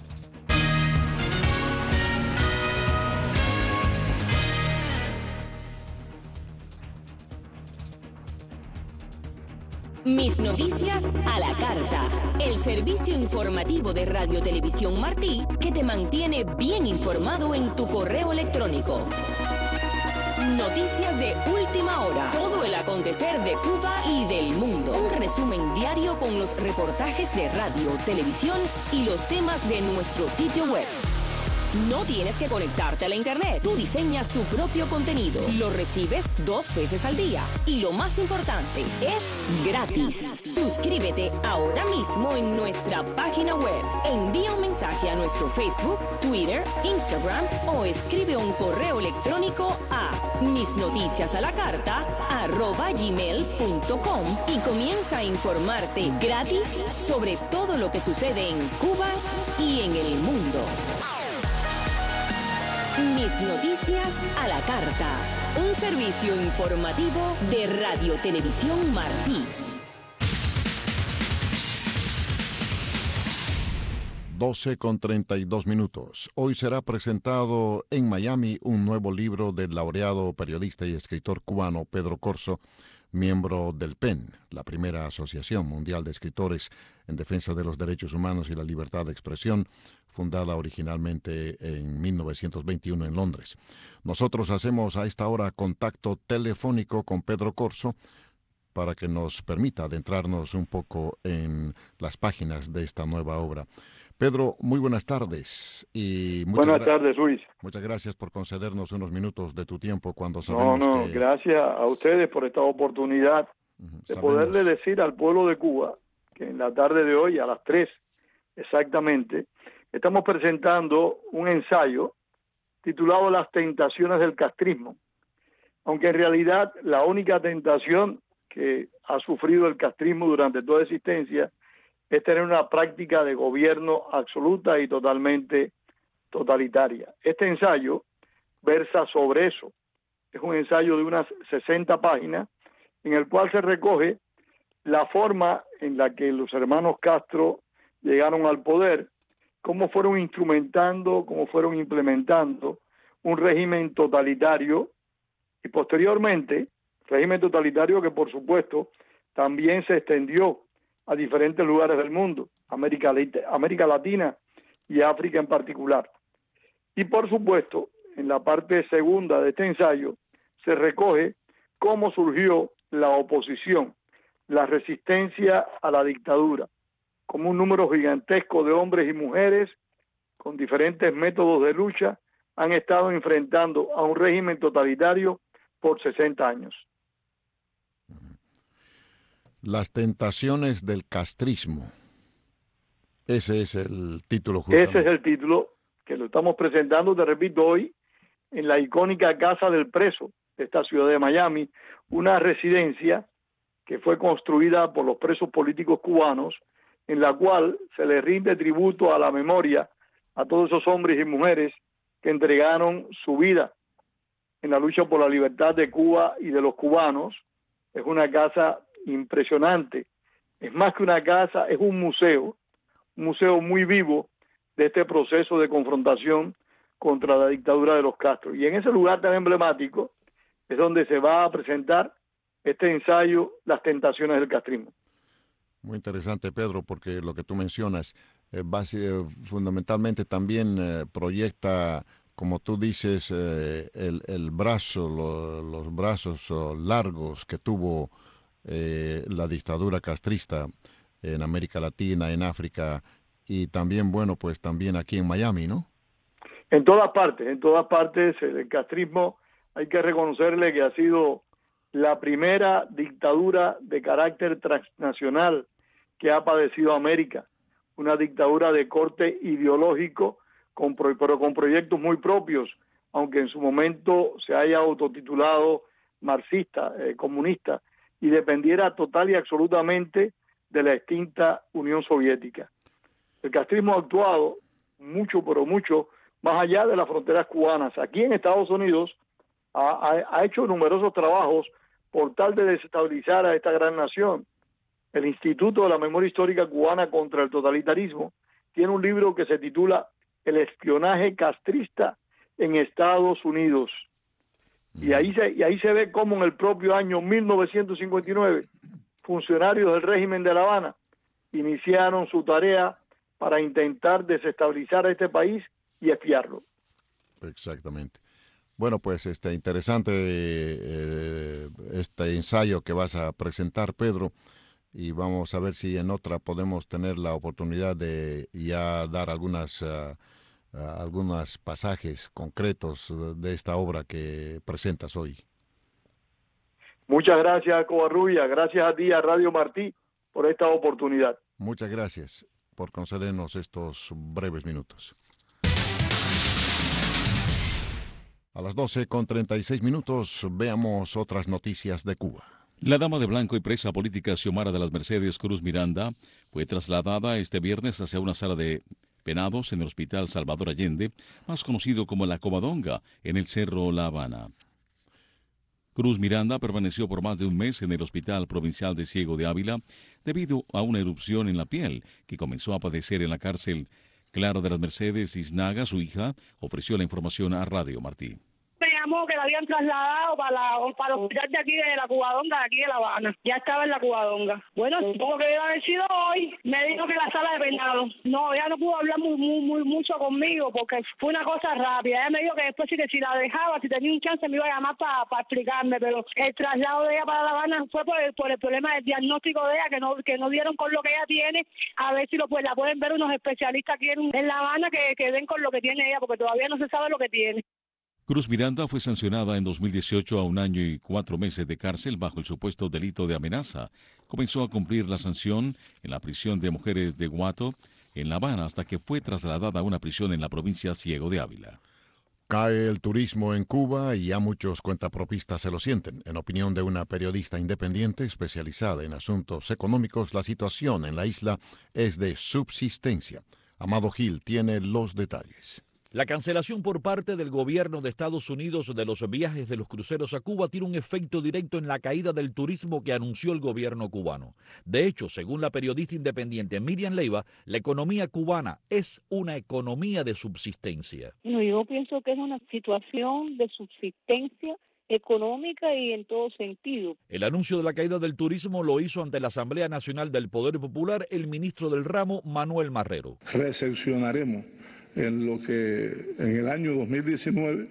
Mis noticias a la carta. El servicio informativo de Radio Televisión Martí que te mantiene bien informado en tu correo electrónico. Noticias de última hora. Todo el acontecer de Cuba y del mundo. Un resumen diario con los reportajes de radio, televisión y los temas de nuestro sitio web. No tienes que conectarte a la internet. Tú diseñas tu propio contenido. Lo recibes 2 veces al día. Y lo más importante, es gratis. Suscríbete ahora mismo en nuestra página web. Envía un mensaje a nuestro Facebook, Twitter, Instagram o escribe un correo electrónico a misnoticiasalacarta@gmail.com y comienza a informarte gratis sobre todo lo que sucede en Cuba y en el mundo. Mis noticias a la carta. Un servicio informativo de Radio Televisión Martí. 12:32. Hoy será presentado en Miami un nuevo libro del laureado periodista y escritor cubano Pedro Corso, miembro del PEN, la primera asociación mundial de escritores en defensa de los derechos humanos y la libertad de expresión, fundada originalmente en 1921 en Londres. Nosotros hacemos a esta hora contacto telefónico con Pedro Corso para que nos permita adentrarnos un poco en las páginas de esta nueva obra. Pedro, muy buenas tardes. Y buenas tardes, Luis. Muchas gracias por concedernos unos minutos de tu tiempo cuando sabemos que... Gracias a ustedes por esta oportunidad de poderle decir al pueblo de Cuba que en la tarde de hoy, a las 3 exactamente, estamos presentando un ensayo titulado Las tentaciones del castrismo, aunque en realidad la única tentación que ha sufrido el castrismo durante toda existencia es tener una práctica de gobierno absoluta y totalmente totalitaria. Este ensayo versa sobre eso. Es un ensayo de unas 60 páginas en el cual se recoge la forma en la que los hermanos Castro llegaron al poder, cómo fueron instrumentando, cómo fueron implementando un régimen totalitario y posteriormente, régimen totalitario que por supuesto también se extendió a diferentes lugares del mundo, América Latina y África en particular. Y por supuesto, en la parte segunda de este ensayo se recoge cómo surgió la oposición, la resistencia a la dictadura, como un número gigantesco de hombres y mujeres con diferentes métodos de lucha han estado enfrentando a un régimen totalitario por 60 años. Las tentaciones del castrismo. Ese es el título justamente. Ese es el título que lo estamos presentando, te repito, hoy en la icónica Casa del Preso de esta ciudad de Miami, una residencia que fue construida por los presos políticos cubanos, en la cual se les rinde tributo a la memoria a todos esos hombres y mujeres que entregaron su vida en la lucha por la libertad de Cuba y de los cubanos. Es una casa impresionante, es más que una casa, es un museo muy vivo de este proceso de confrontación contra la dictadura de los Castro. Y en ese lugar tan emblemático es donde se va a presentar este ensayo, Las tentaciones del castrismo. Muy interesante, Pedro, porque lo que tú mencionas fundamentalmente también proyecta, como tú dices, el brazo, los brazos largos que tuvo la dictadura castrista en América Latina, en África y también, bueno, pues también aquí en Miami, ¿no? En todas partes el castrismo hay que reconocerle que ha sido la primera dictadura de carácter transnacional que ha padecido América, una dictadura de corte ideológico, pero con proyectos muy propios, aunque en su momento se haya autotitulado marxista, comunista, y dependiera total y absolutamente de la extinta Unión Soviética. El castrismo ha actuado mucho, pero mucho, más allá de las fronteras cubanas. Aquí en Estados Unidos ha hecho numerosos trabajos por tal de desestabilizar a esta gran nación. El Instituto de la Memoria Histórica Cubana contra el Totalitarismo tiene un libro que se titula El espionaje castrista en Estados Unidos. Y ahí se ve cómo en el propio año 1959 funcionarios del régimen de La Habana iniciaron su tarea para intentar desestabilizar a este país y espiarlo. Exactamente. Bueno, pues interesante este ensayo que vas a presentar, Pedro, y vamos a ver si en otra podemos tener la oportunidad de ya dar algunos pasajes concretos de esta obra que presentas hoy. Muchas gracias, Covarrubia. Gracias a ti, a Radio Martí, por esta oportunidad. Muchas gracias por concedernos estos breves minutos. A las 12:36 veamos otras noticias de Cuba. La dama de blanco y presa política Xiomara de las Mercedes Cruz Miranda fue trasladada este viernes hacia una sala de penados en el Hospital Salvador Allende, más conocido como La Covadonga, en el Cerro La Habana. Cruz Miranda permaneció por más de un mes en el Hospital Provincial de Ciego de Ávila debido a una erupción en la piel que comenzó a padecer en la cárcel. Clara de las Mercedes Iznaga, su hija, ofreció la información a Radio Martí. Me llamó que la habían trasladado para el hospital de aquí de la Covadonga, de aquí de La Habana. Ya estaba en la Covadonga. Bueno, supongo que debe haber sido hoy. Me dijo que la sala de penados. No, ella no pudo hablar mucho conmigo porque fue una cosa rápida. Ella me dijo que después si la dejaba, si tenía un chance me iba a llamar para explicarme, pero el traslado de ella para La Habana fue por el problema del diagnóstico de ella, que no dieron con lo que ella tiene. A ver si la pueden ver unos especialistas aquí en La Habana que den con lo que tiene ella, porque todavía no se sabe lo que tiene. Cruz Miranda fue sancionada en 2018 a 1 año y 4 meses de cárcel bajo el supuesto delito de amenaza. Comenzó a cumplir la sanción en la prisión de mujeres de Guato, en La Habana, hasta que fue trasladada a una prisión en la provincia Ciego de Ávila. Cae el turismo en Cuba y ya muchos cuentapropistas se lo sienten. En opinión de una periodista independiente especializada en asuntos económicos, la situación en la isla es de subsistencia. Amado Gil tiene los detalles. La cancelación por parte del gobierno de Estados Unidos de los viajes de los cruceros a Cuba tiene un efecto directo en la caída del turismo que anunció el gobierno cubano. De hecho, según la periodista independiente Miriam Leiva, la economía cubana es una economía de subsistencia. No, yo pienso que es una situación de subsistencia económica y en todo sentido. El anuncio de la caída del turismo lo hizo ante la Asamblea Nacional del Poder Popular el ministro del ramo, Manuel Marrero. Recepcionaremos en el año 2019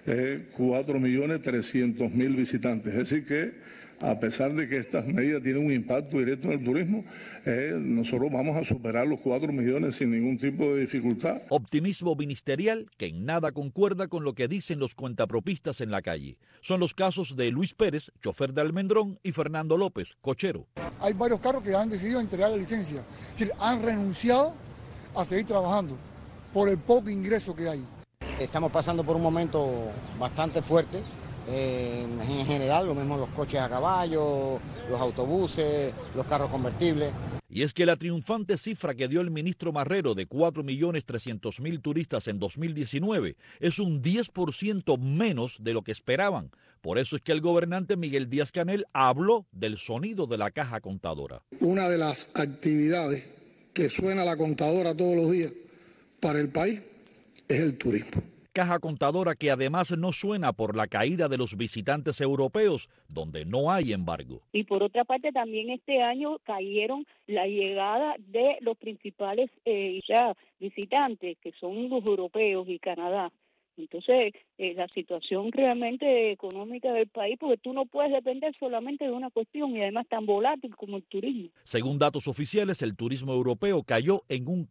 4.300.000 visitantes. Es decir que a pesar de que estas medidas tienen un impacto directo en el turismo, nosotros vamos a superar los 4 millones sin ningún tipo de dificultad. Optimismo ministerial que en nada concuerda con lo que dicen los cuentapropistas en la calle. Son los casos de Luis Pérez, chofer de Almendrón, y Fernando López, cochero. Hay varios carros que han decidido entregar la licencia, es decir, han renunciado a seguir trabajando por el poco ingreso que hay. Estamos pasando por un momento bastante fuerte, en general, lo mismo los coches a caballo, los autobuses, los carros convertibles. Y es que la triunfante cifra que dio el ministro Marrero de 4.300.000 turistas en 2019 es un 10% menos de lo que esperaban. Por eso es que el gobernante Miguel Díaz-Canel habló del sonido de la caja contadora. Una de las actividades que suena la contadora todos los días para el país es el turismo. Caja contadora que además no suena por la caída de los visitantes europeos, donde no hay embargo. Y por otra parte también este año cayeron la llegada de los principales visitantes, que son los europeos y Canadá. Entonces, la situación realmente económica del país, porque tú no puedes depender solamente de una cuestión y además tan volátil como el turismo. Según datos oficiales, el turismo europeo cayó en un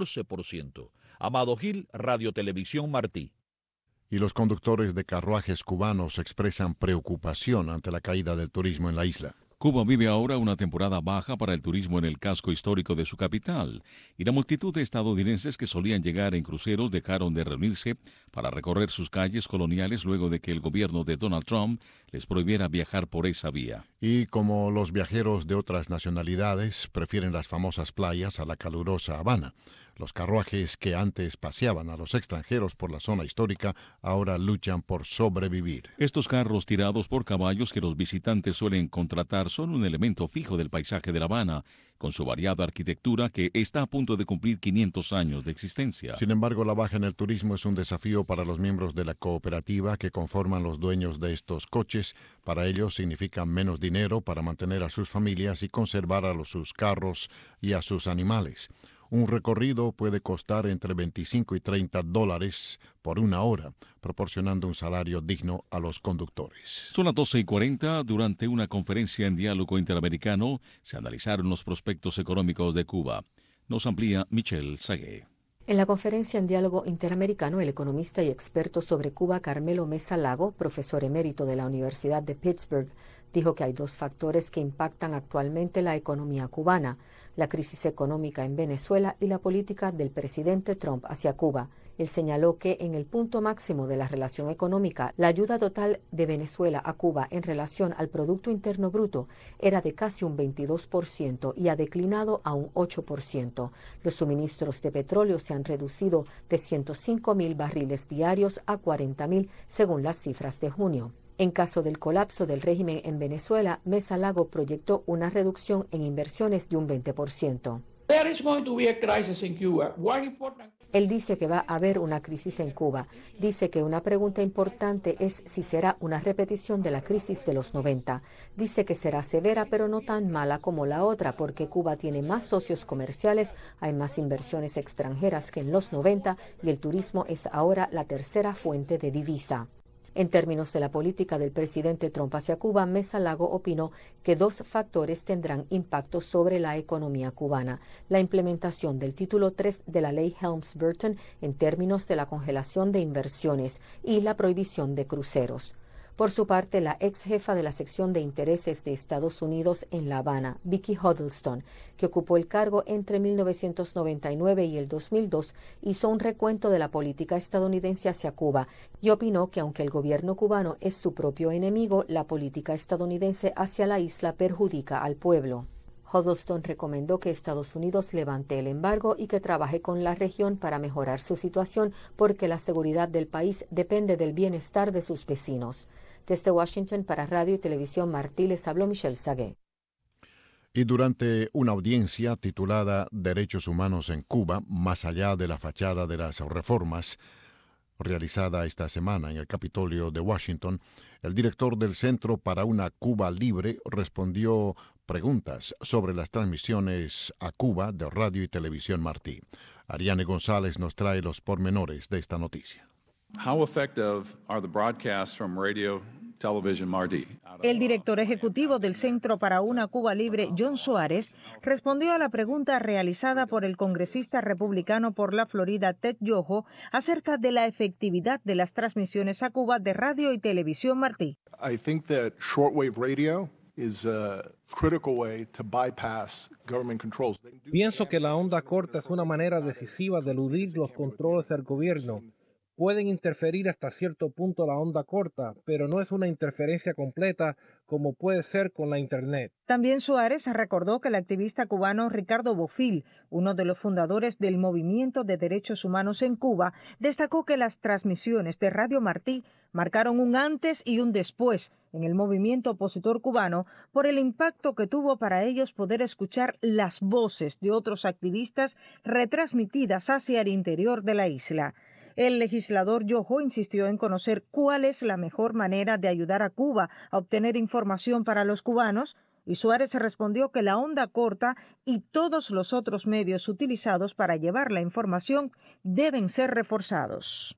14%. Amado Gil, Radio Televisión Martí. Y los conductores de carruajes cubanos expresan preocupación ante la caída del turismo en la isla. Cuba vive ahora una temporada baja para el turismo en el casco histórico de su capital, y la multitud de estadounidenses que solían llegar en cruceros dejaron de reunirse para recorrer sus calles coloniales luego de que el gobierno de Donald Trump les prohibiera viajar por esa vía. Y como los viajeros de otras nacionalidades prefieren las famosas playas a la calurosa Habana, los carruajes que antes paseaban a los extranjeros por la zona histórica ahora luchan por sobrevivir. Estos carros tirados por caballos que los visitantes suelen contratar son un elemento fijo del paisaje de La Habana, con su variada arquitectura que está a punto de cumplir 500 años de existencia. Sin embargo, la baja en el turismo es un desafío para los miembros de la cooperativa que conforman los dueños de estos coches. Para ellos significa menos dinero para mantener a sus familias y conservar a sus carros y a sus animales. Un recorrido puede costar entre 25 y 30 dólares por una hora, proporcionando un salario digno a los conductores. Son las 12:40. Durante una conferencia en diálogo interamericano se analizaron los prospectos económicos de Cuba. Nos amplía Michelle Sagué. En la conferencia en diálogo interamericano, el economista y experto sobre Cuba, Carmelo Mesa Lago, profesor emérito de la Universidad de Pittsburgh, dijo que hay dos factores que impactan actualmente la economía cubana: la crisis económica en Venezuela y la política del presidente Trump hacia Cuba. Él señaló que en el punto máximo de la relación económica, la ayuda total de Venezuela a Cuba en relación al Producto Interno Bruto era de casi un 22% y ha declinado a un 8%. Los suministros de petróleo se han reducido de 105.000 barriles diarios a 40.000, según las cifras de junio. En caso del colapso del régimen en Venezuela, Mesa Lago proyectó una reducción en inversiones de un 20%. Él dice que va a haber una crisis en Cuba. Dice que una pregunta importante es si será una repetición de la crisis de los 90. Dice que será severa, pero no tan mala como la otra, porque Cuba tiene más socios comerciales, hay más inversiones extranjeras que en los 90 y el turismo es ahora la tercera fuente de divisa. En términos de la política del presidente Trump hacia Cuba, Mesa Lago opinó que dos factores tendrán impacto sobre la economía cubana: la implementación del título 3 de la ley Helms-Burton en términos de la congelación de inversiones y la prohibición de cruceros. Por su parte, la ex jefa de la sección de intereses de Estados Unidos en La Habana, Vicki Huddleston, que ocupó el cargo entre 1999 y el 2002, hizo un recuento de la política estadounidense hacia Cuba y opinó que aunque el gobierno cubano es su propio enemigo, la política estadounidense hacia la isla perjudica al pueblo. Huddleston recomendó que Estados Unidos levante el embargo y que trabaje con la región para mejorar su situación, porque la seguridad del país depende del bienestar de sus vecinos. Desde Washington, para Radio y Televisión Martí, les habló Michelle Sagué. Y durante una audiencia titulada Derechos Humanos en Cuba, más allá de la fachada de las reformas, realizada esta semana en el Capitolio de Washington, el director del Centro para una Cuba Libre respondió preguntas sobre las transmisiones a Cuba de Radio y Televisión Martí. Ariane González nos trae los pormenores de esta noticia. How effective are the broadcasts from Radio Television Martí? El director ejecutivo del Centro para una Cuba Libre, John Suárez, respondió a la pregunta realizada por el congresista republicano por la Florida, Ted Yoho, acerca de la efectividad de las transmisiones a Cuba de Radio y Televisión Martí. I think that shortwave radio is a critical way to bypass government controls. Pienso que la onda corta es una manera decisiva de eludir los controles del gobierno. Pueden interferir hasta cierto punto la onda corta, pero no es una interferencia completa como puede ser con la Internet. También Suárez recordó que el activista cubano Ricardo Bofill, uno de los fundadores del Movimiento de Derechos Humanos en Cuba, destacó que las transmisiones de Radio Martí marcaron un antes y un después en el movimiento opositor cubano por el impacto que tuvo para ellos poder escuchar las voces de otros activistas retransmitidas hacia el interior de la isla. El legislador Yoho insistió en conocer cuál es la mejor manera de ayudar a Cuba a obtener información para los cubanos, y Suárez respondió que la onda corta y todos los otros medios utilizados para llevar la información deben ser reforzados.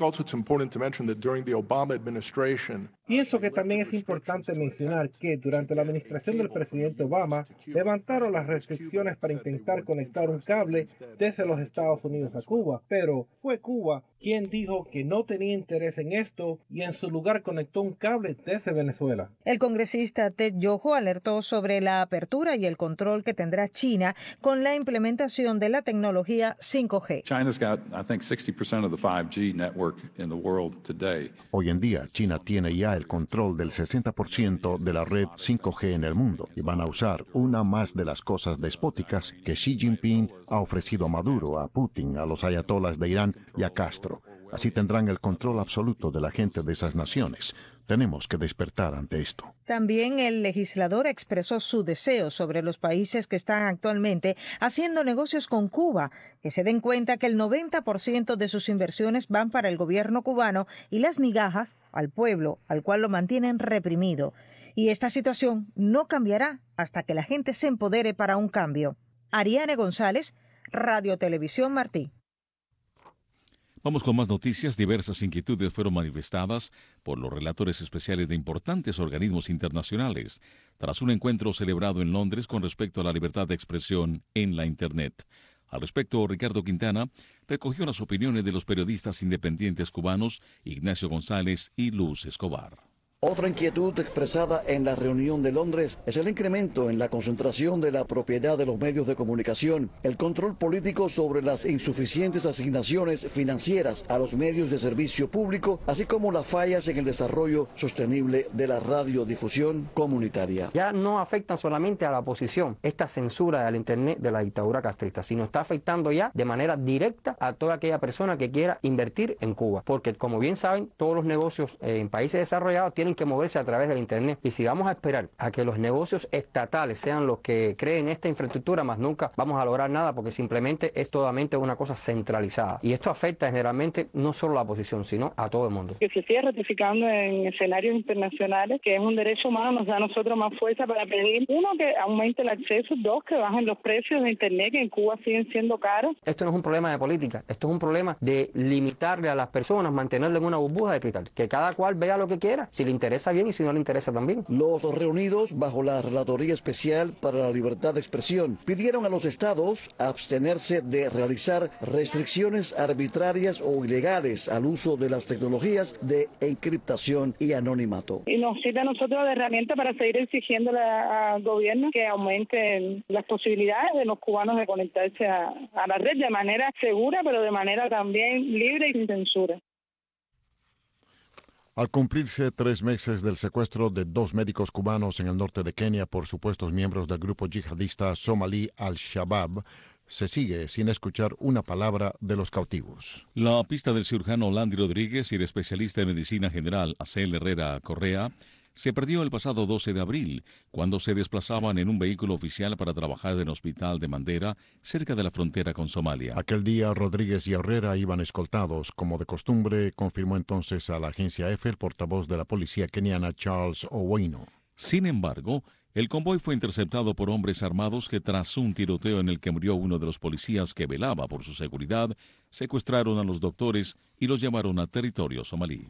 Pienso que también es importante mencionar que durante la administración del presidente Obama levantaron las restricciones para intentar conectar un cable desde los Estados Unidos a Cuba, pero fue Cuba quien dijo que no tenía interés en esto y en su lugar conectó un cable desde Venezuela. El congresista Ted Yoho alertó sobre la apertura y el control que tendrá China con la implementación de la tecnología 5G. China's got, I think, 60% of the 5G network in the world today. Hoy en día, China tiene ya el control del 60% de la red 5G en el mundo y van a usar una más de las cosas despóticas que Xi Jinping ha ofrecido a Maduro, a Putin, a los ayatolas de Irán y a Castro. Así tendrán el control absoluto de la gente de esas naciones. Tenemos que despertar ante esto. También el legislador expresó su deseo sobre los países que están actualmente haciendo negocios con Cuba, que se den cuenta que el 90% de sus inversiones van para el gobierno cubano y las migajas al pueblo, al cual lo mantienen reprimido. Y esta situación no cambiará hasta que la gente se empodere para un cambio. Ariane González, Radio Televisión Martí. Vamos con más noticias. Diversas inquietudes fueron manifestadas por los relatores especiales de importantes organismos internacionales tras un encuentro celebrado en Londres con respecto a la libertad de expresión en la Internet. Al respecto, Ricardo Quintana recogió las opiniones de los periodistas independientes cubanos Ignacio González y Luz Escobar. Otra inquietud expresada en la reunión de Londres es el incremento en la concentración de la propiedad de los medios de comunicación, el control político sobre las insuficientes asignaciones financieras a los medios de servicio público, así como las fallas en el desarrollo sostenible de la radiodifusión comunitaria. Ya no afectan solamente a la oposición esta censura del Internet de la dictadura castrista, sino está afectando ya de manera directa a toda aquella persona que quiera invertir en Cuba, porque como bien saben, todos los negocios en países desarrollados tienen que moverse a través del Internet, y si vamos a esperar a que los negocios estatales sean los que creen esta infraestructura, más nunca vamos a lograr nada, porque simplemente es totalmente una cosa centralizada, y esto afecta generalmente no solo a la oposición, sino a todo el mundo. Que se siga ratificando en escenarios internacionales, que es un derecho humano, nos da a nosotros más fuerza para pedir, uno, que aumente el acceso, dos, que bajen los precios de Internet, que en Cuba siguen siendo caros. Esto no es un problema de política, esto es un problema de limitarle a las personas, mantenerle en una burbuja de cristal, que cada cual vea lo que quiera, si le interesa bien y si no le interesa también. Los reunidos bajo la Relatoría Especial para la Libertad de Expresión pidieron a los estados abstenerse de realizar restricciones arbitrarias o ilegales al uso de las tecnologías de encriptación y anonimato. Y nos sirve a nosotros de herramienta para seguir exigiéndole al gobierno que aumente las posibilidades de los cubanos de conectarse a la red de manera segura, pero de manera también libre y sin censura. Al cumplirse 3 meses del secuestro de 2 médicos cubanos en el norte de Kenia por supuestos miembros del grupo yihadista somalí Al-Shabaab, se sigue sin escuchar una palabra de los cautivos. La pista del cirujano Landy Rodríguez y el especialista en medicina general Acel Herrera Correa se perdió el pasado 12 de abril, cuando se desplazaban en un vehículo oficial para trabajar en el hospital de Mandera, cerca de la frontera con Somalia. Aquel día Rodríguez y Herrera iban escoltados, como de costumbre, confirmó entonces a la agencia EFE el portavoz de la policía keniana Charles Owino. Sin embargo, el convoy fue interceptado por hombres armados que, tras un tiroteo en el que murió uno de los policías que velaba por su seguridad, secuestraron a los doctores y los llevaron a territorio somalí.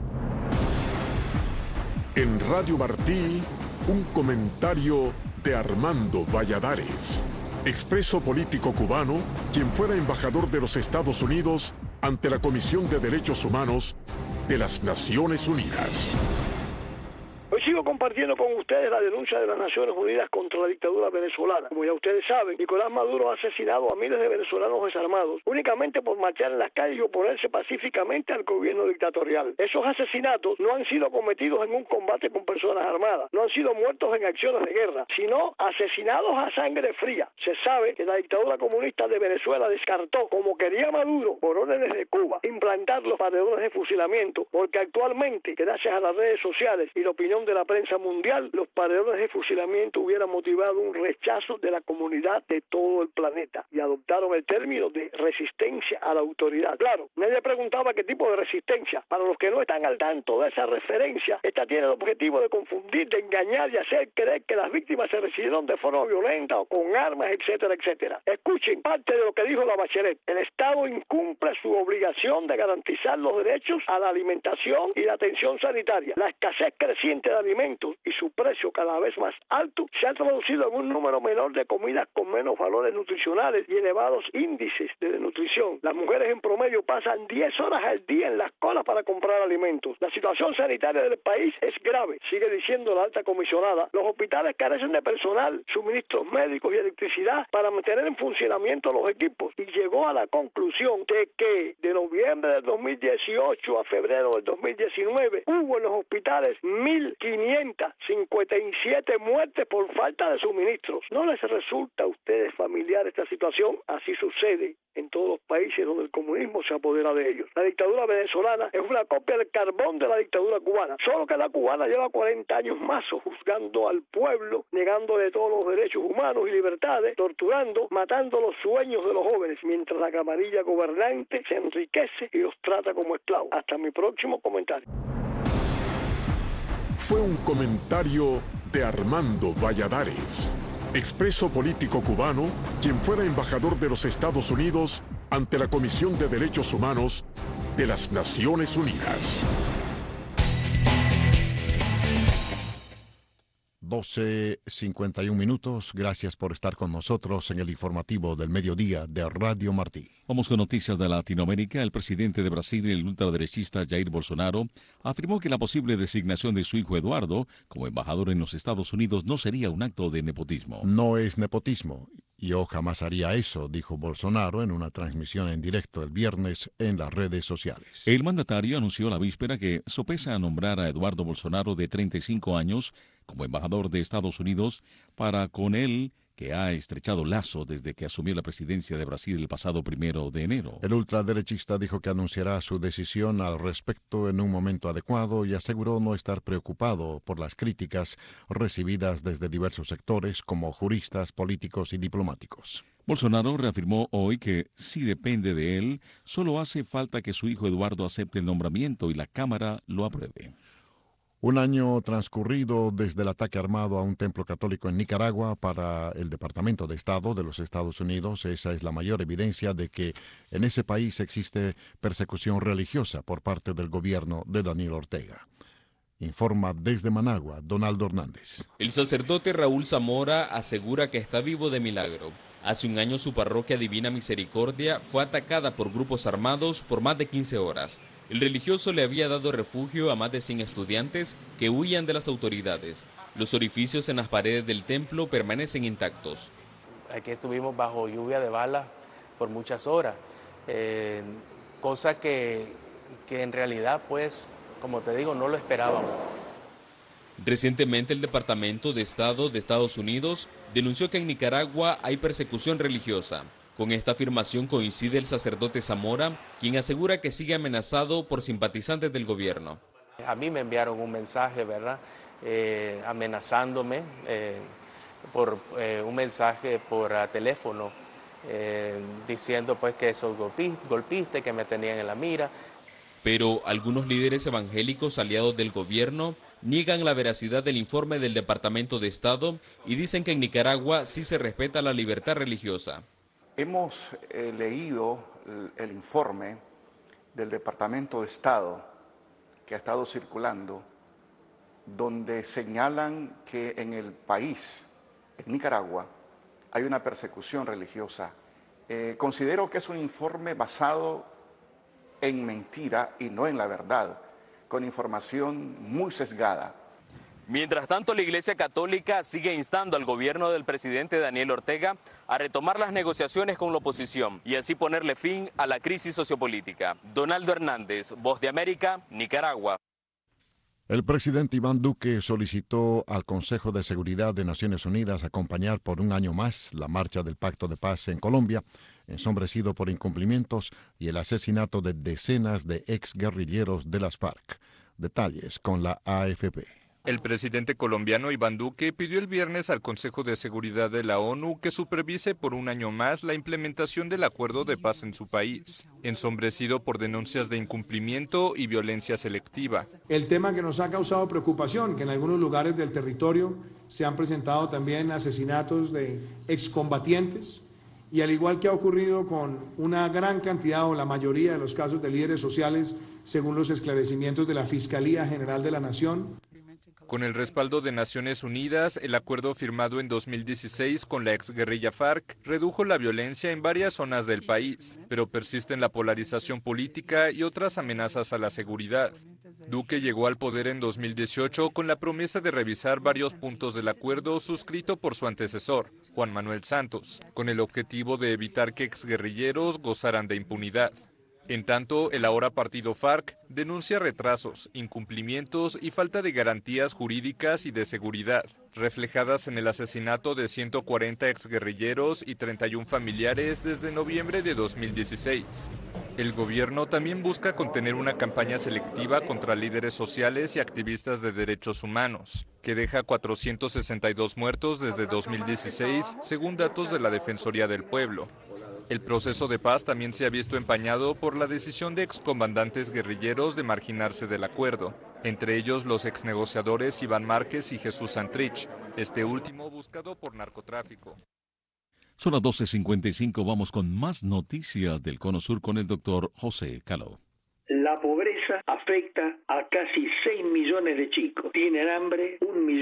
En Radio Martí, un comentario de Armando Valladares, expreso político cubano, quien fuera embajador de los Estados Unidos ante la Comisión de Derechos Humanos de las Naciones Unidas. Hoy sigo compartiendo con ustedes la denuncia de las Naciones Unidas contra la dictadura venezolana. Como ya ustedes saben, Nicolás Maduro ha asesinado a miles de venezolanos desarmados únicamente por marchar en las calles y oponerse pacíficamente al gobierno dictatorial. Esos asesinatos no han sido cometidos en un combate con personas armadas, no han sido muertos en acciones de guerra, sino asesinados a sangre fría. Se sabe que la dictadura comunista de Venezuela descartó, como quería Maduro, por órdenes de Cuba, implantar los patrones de fusilamiento, porque actualmente, gracias a las redes sociales y la opinión de la la prensa mundial, los paredones de fusilamiento hubieran motivado un rechazo de la comunidad de todo el planeta y adoptaron el término de resistencia a la autoridad. Claro, nadie preguntaba qué tipo de resistencia. Para los que no están al tanto de esa referencia, esta tiene el objetivo de confundir, de engañar y hacer creer que las víctimas se recibieron de forma violenta o con armas, etcétera, etcétera. Escuchen parte de lo que dijo la Bachelet. El Estado incumple su obligación de garantizar los derechos a la alimentación y la atención sanitaria. La escasez creciente de alimentos y su precio cada vez más alto se ha traducido en un número menor de comidas con menos valores nutricionales y elevados índices de desnutrición. Las mujeres en promedio pasan 10 horas al día en las colas para comprar alimentos. La situación sanitaria del país es grave, sigue diciendo la alta comisionada. Los hospitales carecen de personal, suministros médicos y electricidad para mantener en funcionamiento los equipos, y llegó a la conclusión de que de noviembre del 2018 a febrero del 2019 hubo en los hospitales 1.557 muertes por falta de suministros. ¿No les resulta a ustedes familiar esta situación? Así sucede en todos los países donde el comunismo se apodera de ellos. La dictadura venezolana es una copia del carbón de la dictadura cubana, solo que la cubana lleva 40 años más juzgando al pueblo, negándole todos los derechos humanos y libertades, torturando, matando los sueños de los jóvenes, mientras la camarilla gobernante se enriquece y los trata como esclavos. Hasta mi próximo comentario. Fue un comentario de Armando Valladares, expreso político cubano, quien fuera embajador de los Estados Unidos ante la Comisión de Derechos Humanos de las Naciones Unidas. 12:51 minutos. Gracias por estar con nosotros en el informativo del mediodía de Radio Martí. Vamos con noticias de Latinoamérica. El presidente de Brasil, el ultraderechista Jair Bolsonaro, afirmó que la posible designación de su hijo Eduardo como embajador en los Estados Unidos no sería un acto de nepotismo. No es nepotismo. Yo jamás haría eso, dijo Bolsonaro en una transmisión en directo el viernes en las redes sociales. El mandatario anunció la víspera que sopesa nombrar a Eduardo Bolsonaro, de 35 años, como embajador de Estados Unidos, para con él, que ha estrechado lazos desde que asumió la presidencia de Brasil el pasado 1 de enero. El ultraderechista dijo que anunciará su decisión al respecto en un momento adecuado y aseguró no estar preocupado por las críticas recibidas desde diversos sectores como juristas, políticos y diplomáticos. Bolsonaro reafirmó hoy que si depende de él, solo hace falta que su hijo Eduardo acepte el nombramiento y la Cámara lo apruebe. Un año transcurrido desde el ataque armado a un templo católico en Nicaragua. Para el Departamento de Estado de los Estados Unidos, esa es la mayor evidencia de que en ese país existe persecución religiosa por parte del gobierno de Daniel Ortega. Informa desde Managua, Donaldo Hernández. El sacerdote Raúl Zamora asegura que está vivo de milagro. Hace un año su parroquia Divina Misericordia fue atacada por grupos armados por más de 15 horas. El religioso le había dado refugio a más de 100 estudiantes que huían de las autoridades. Los orificios en las paredes del templo permanecen intactos. Aquí estuvimos bajo lluvia de balas por muchas horas, cosa que en realidad, pues, como te digo, no lo esperábamos. Recientemente el Departamento de Estado de Estados Unidos denunció que en Nicaragua hay persecución religiosa. Con esta afirmación coincide el sacerdote Zamora, quien asegura que sigue amenazado por simpatizantes del gobierno. A mí me enviaron un mensaje, ¿verdad?, amenazándome por un mensaje por teléfono, diciendo pues que esos golpistas que me tenían en la mira. Pero algunos líderes evangélicos aliados del gobierno niegan la veracidad del informe del Departamento de Estado y dicen que en Nicaragua sí se respeta la libertad religiosa. Hemos leído el informe del Departamento de Estado que ha estado circulando, donde señalan que en el país, en Nicaragua, hay una persecución religiosa. Considero que es un informe basado en mentira y no en la verdad, con información muy sesgada. Mientras tanto, la Iglesia Católica sigue instando al gobierno del presidente Daniel Ortega a retomar las negociaciones con la oposición y así ponerle fin a la crisis sociopolítica. Donaldo Hernández, Voz de América, Nicaragua. El presidente Iván Duque solicitó al Consejo de Seguridad de Naciones Unidas acompañar por un año más la marcha del Pacto de Paz en Colombia, ensombrecido por incumplimientos y el asesinato de decenas de exguerrilleros de las FARC. Detalles con la AFP. El presidente colombiano Iván Duque pidió el viernes al Consejo de Seguridad de la ONU que supervise por un año más la implementación del acuerdo de paz en su país, ensombrecido por denuncias de incumplimiento y violencia selectiva. El tema que nos ha causado preocupación, que en algunos lugares del territorio se han presentado también asesinatos de excombatientes, y al igual que ha ocurrido con una gran cantidad o la mayoría de los casos de líderes sociales, según los esclarecimientos de la Fiscalía General de la Nación. Con el respaldo de Naciones Unidas, el acuerdo firmado en 2016 con la exguerrilla FARC redujo la violencia en varias zonas del país, pero persisten la polarización política y otras amenazas a la seguridad. Duque llegó al poder en 2018 con la promesa de revisar varios puntos del acuerdo suscrito por su antecesor, Juan Manuel Santos, con el objetivo de evitar que exguerrilleros gozaran de impunidad. En tanto, el ahora partido FARC denuncia retrasos, incumplimientos y falta de garantías jurídicas y de seguridad, reflejadas en el asesinato de 140 exguerrilleros y 31 familiares desde noviembre de 2016. El gobierno también busca contener una campaña selectiva contra líderes sociales y activistas de derechos humanos, que deja 462 muertos desde 2016, según datos de la Defensoría del Pueblo. El proceso de paz también se ha visto empañado por la decisión de excomandantes guerrilleros de marginarse del acuerdo, entre ellos los exnegociadores Iván Márquez y Jesús Santrich, este último buscado por narcotráfico. Son las 12:55, vamos con más noticias del Cono Sur con el doctor José Caló. La pobreza afecta a casi 6 millones de chicos. Tienen hambre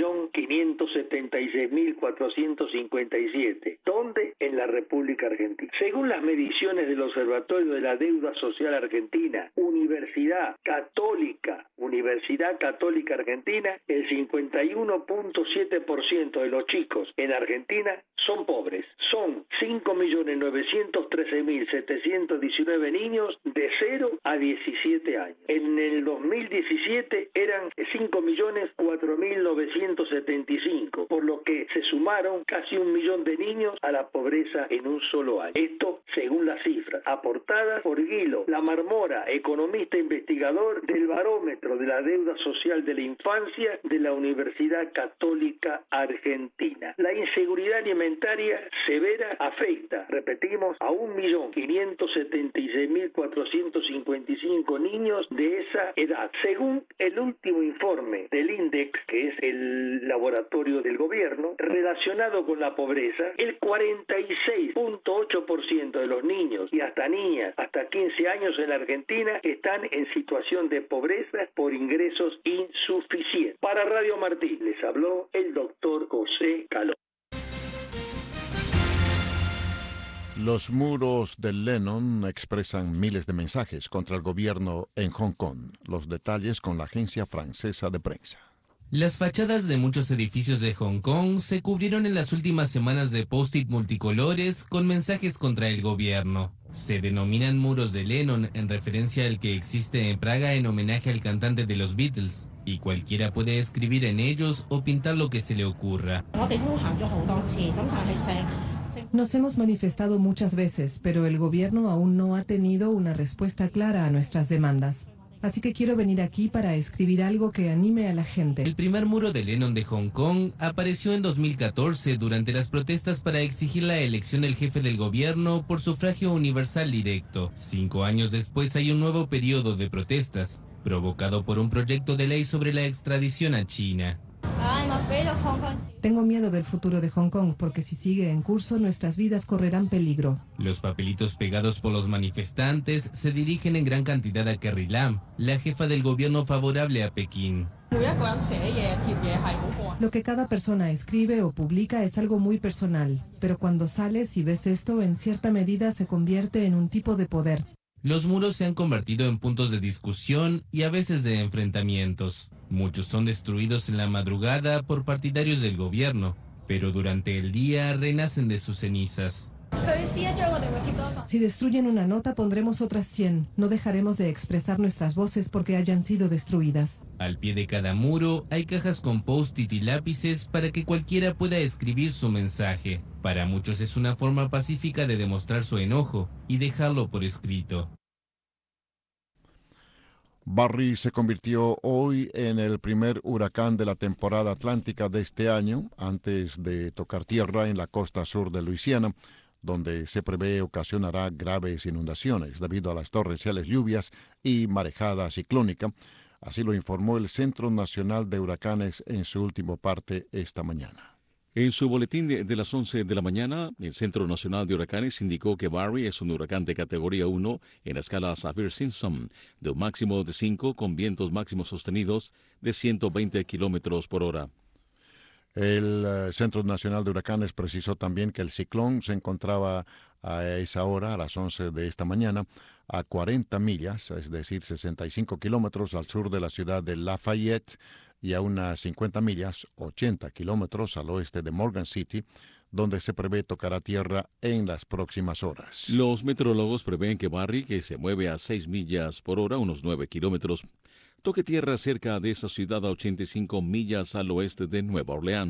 1.576.457. ¿Dónde? En la República Argentina. Según las mediciones del Observatorio de la Deuda Social Argentina, Universidad Católica Argentina, el 51.7% de los chicos en Argentina son pobres. Son 5.913.719 niños de 0 a 17 años. En el 2017 eran 5.004.975, por lo que se sumaron casi 1 millón de niños a la pobreza en un solo año. Esto según las cifras aportadas por Guido La Marmora, economista investigador del Barómetro de la Deuda Social de la Infancia de la Universidad Católica Argentina. La inseguridad alimentaria severa afecta, repetimos, a 1.576.455 niños de esa edad. Según el último informe del INDEX, que es el laboratorio del gobierno, relacionado con la pobreza, el 46.8% de los niños y hasta niñas hasta 15 años en la Argentina están en situación de pobreza por ingresos insuficientes. Para Radio Martí les habló el doctor José Caló. Los muros de Lennon expresan miles de mensajes contra el gobierno en Hong Kong. Los detalles con la agencia francesa de prensa. Las fachadas de muchos edificios de Hong Kong se cubrieron en las últimas semanas de post-it multicolores con mensajes contra el gobierno. Se denominan muros de Lennon en referencia al que existe en Praga en homenaje al cantante de los Beatles, y cualquiera puede escribir en ellos o pintar lo que se le ocurra. Nos hemos manifestado muchas veces, pero el gobierno aún no ha tenido una respuesta clara a nuestras demandas. Así que quiero venir aquí para escribir algo que anime a la gente. El primer muro de Lennon de Hong Kong apareció en 2014 durante las protestas para exigir la elección del jefe del gobierno por sufragio universal directo. 5 años después hay un nuevo periodo de protestas, provocado por un proyecto de ley sobre la extradición a China. Tengo miedo del futuro de Hong Kong porque si sigue en curso nuestras vidas correrán peligro. Los papelitos pegados por los manifestantes se dirigen en gran cantidad a Carrie Lam, la jefa del gobierno favorable a Pekín. Lo que cada persona escribe o publica es algo muy personal, pero cuando sales y ves esto, en cierta medida se convierte en un tipo de poder. Los muros se han convertido en puntos de discusión y a veces de enfrentamientos. Muchos son destruidos en la madrugada por partidarios del gobierno, pero durante el día renacen de sus cenizas. Si destruyen una nota, pondremos otras 100. No dejaremos de expresar nuestras voces porque hayan sido destruidas. Al pie de cada muro hay cajas con post-it y lápices para que cualquiera pueda escribir su mensaje. Para muchos es una forma pacífica de demostrar su enojo y dejarlo por escrito. Barry se convirtió hoy en el primer huracán de la temporada atlántica de este año, antes de tocar tierra en la costa sur de Luisiana, donde se prevé ocasionará graves inundaciones debido a las torrenciales lluvias y marejada ciclónica. Así lo informó el Centro Nacional de Huracanes en su último parte esta mañana. En su boletín de las 11 de la mañana, el Centro Nacional de Huracanes indicó que Barry es un huracán de categoría 1 en la escala Saffir-Simpson, de un máximo de 5 con vientos máximos sostenidos de 120 kilómetros por hora. El Centro Nacional de Huracanes precisó también que el ciclón se encontraba a esa hora, a las 11 de esta mañana, a 40 millas, es decir, 65 kilómetros al sur de la ciudad de Lafayette, y a unas 50 millas, 80 kilómetros al oeste de Morgan City, donde se prevé tocará tierra en las próximas horas. Los meteorólogos prevén que Barry, que se mueve a 6 millas por hora, unos 9 kilómetros, toque tierra cerca de esa ciudad a 85 millas al oeste de Nueva Orleans.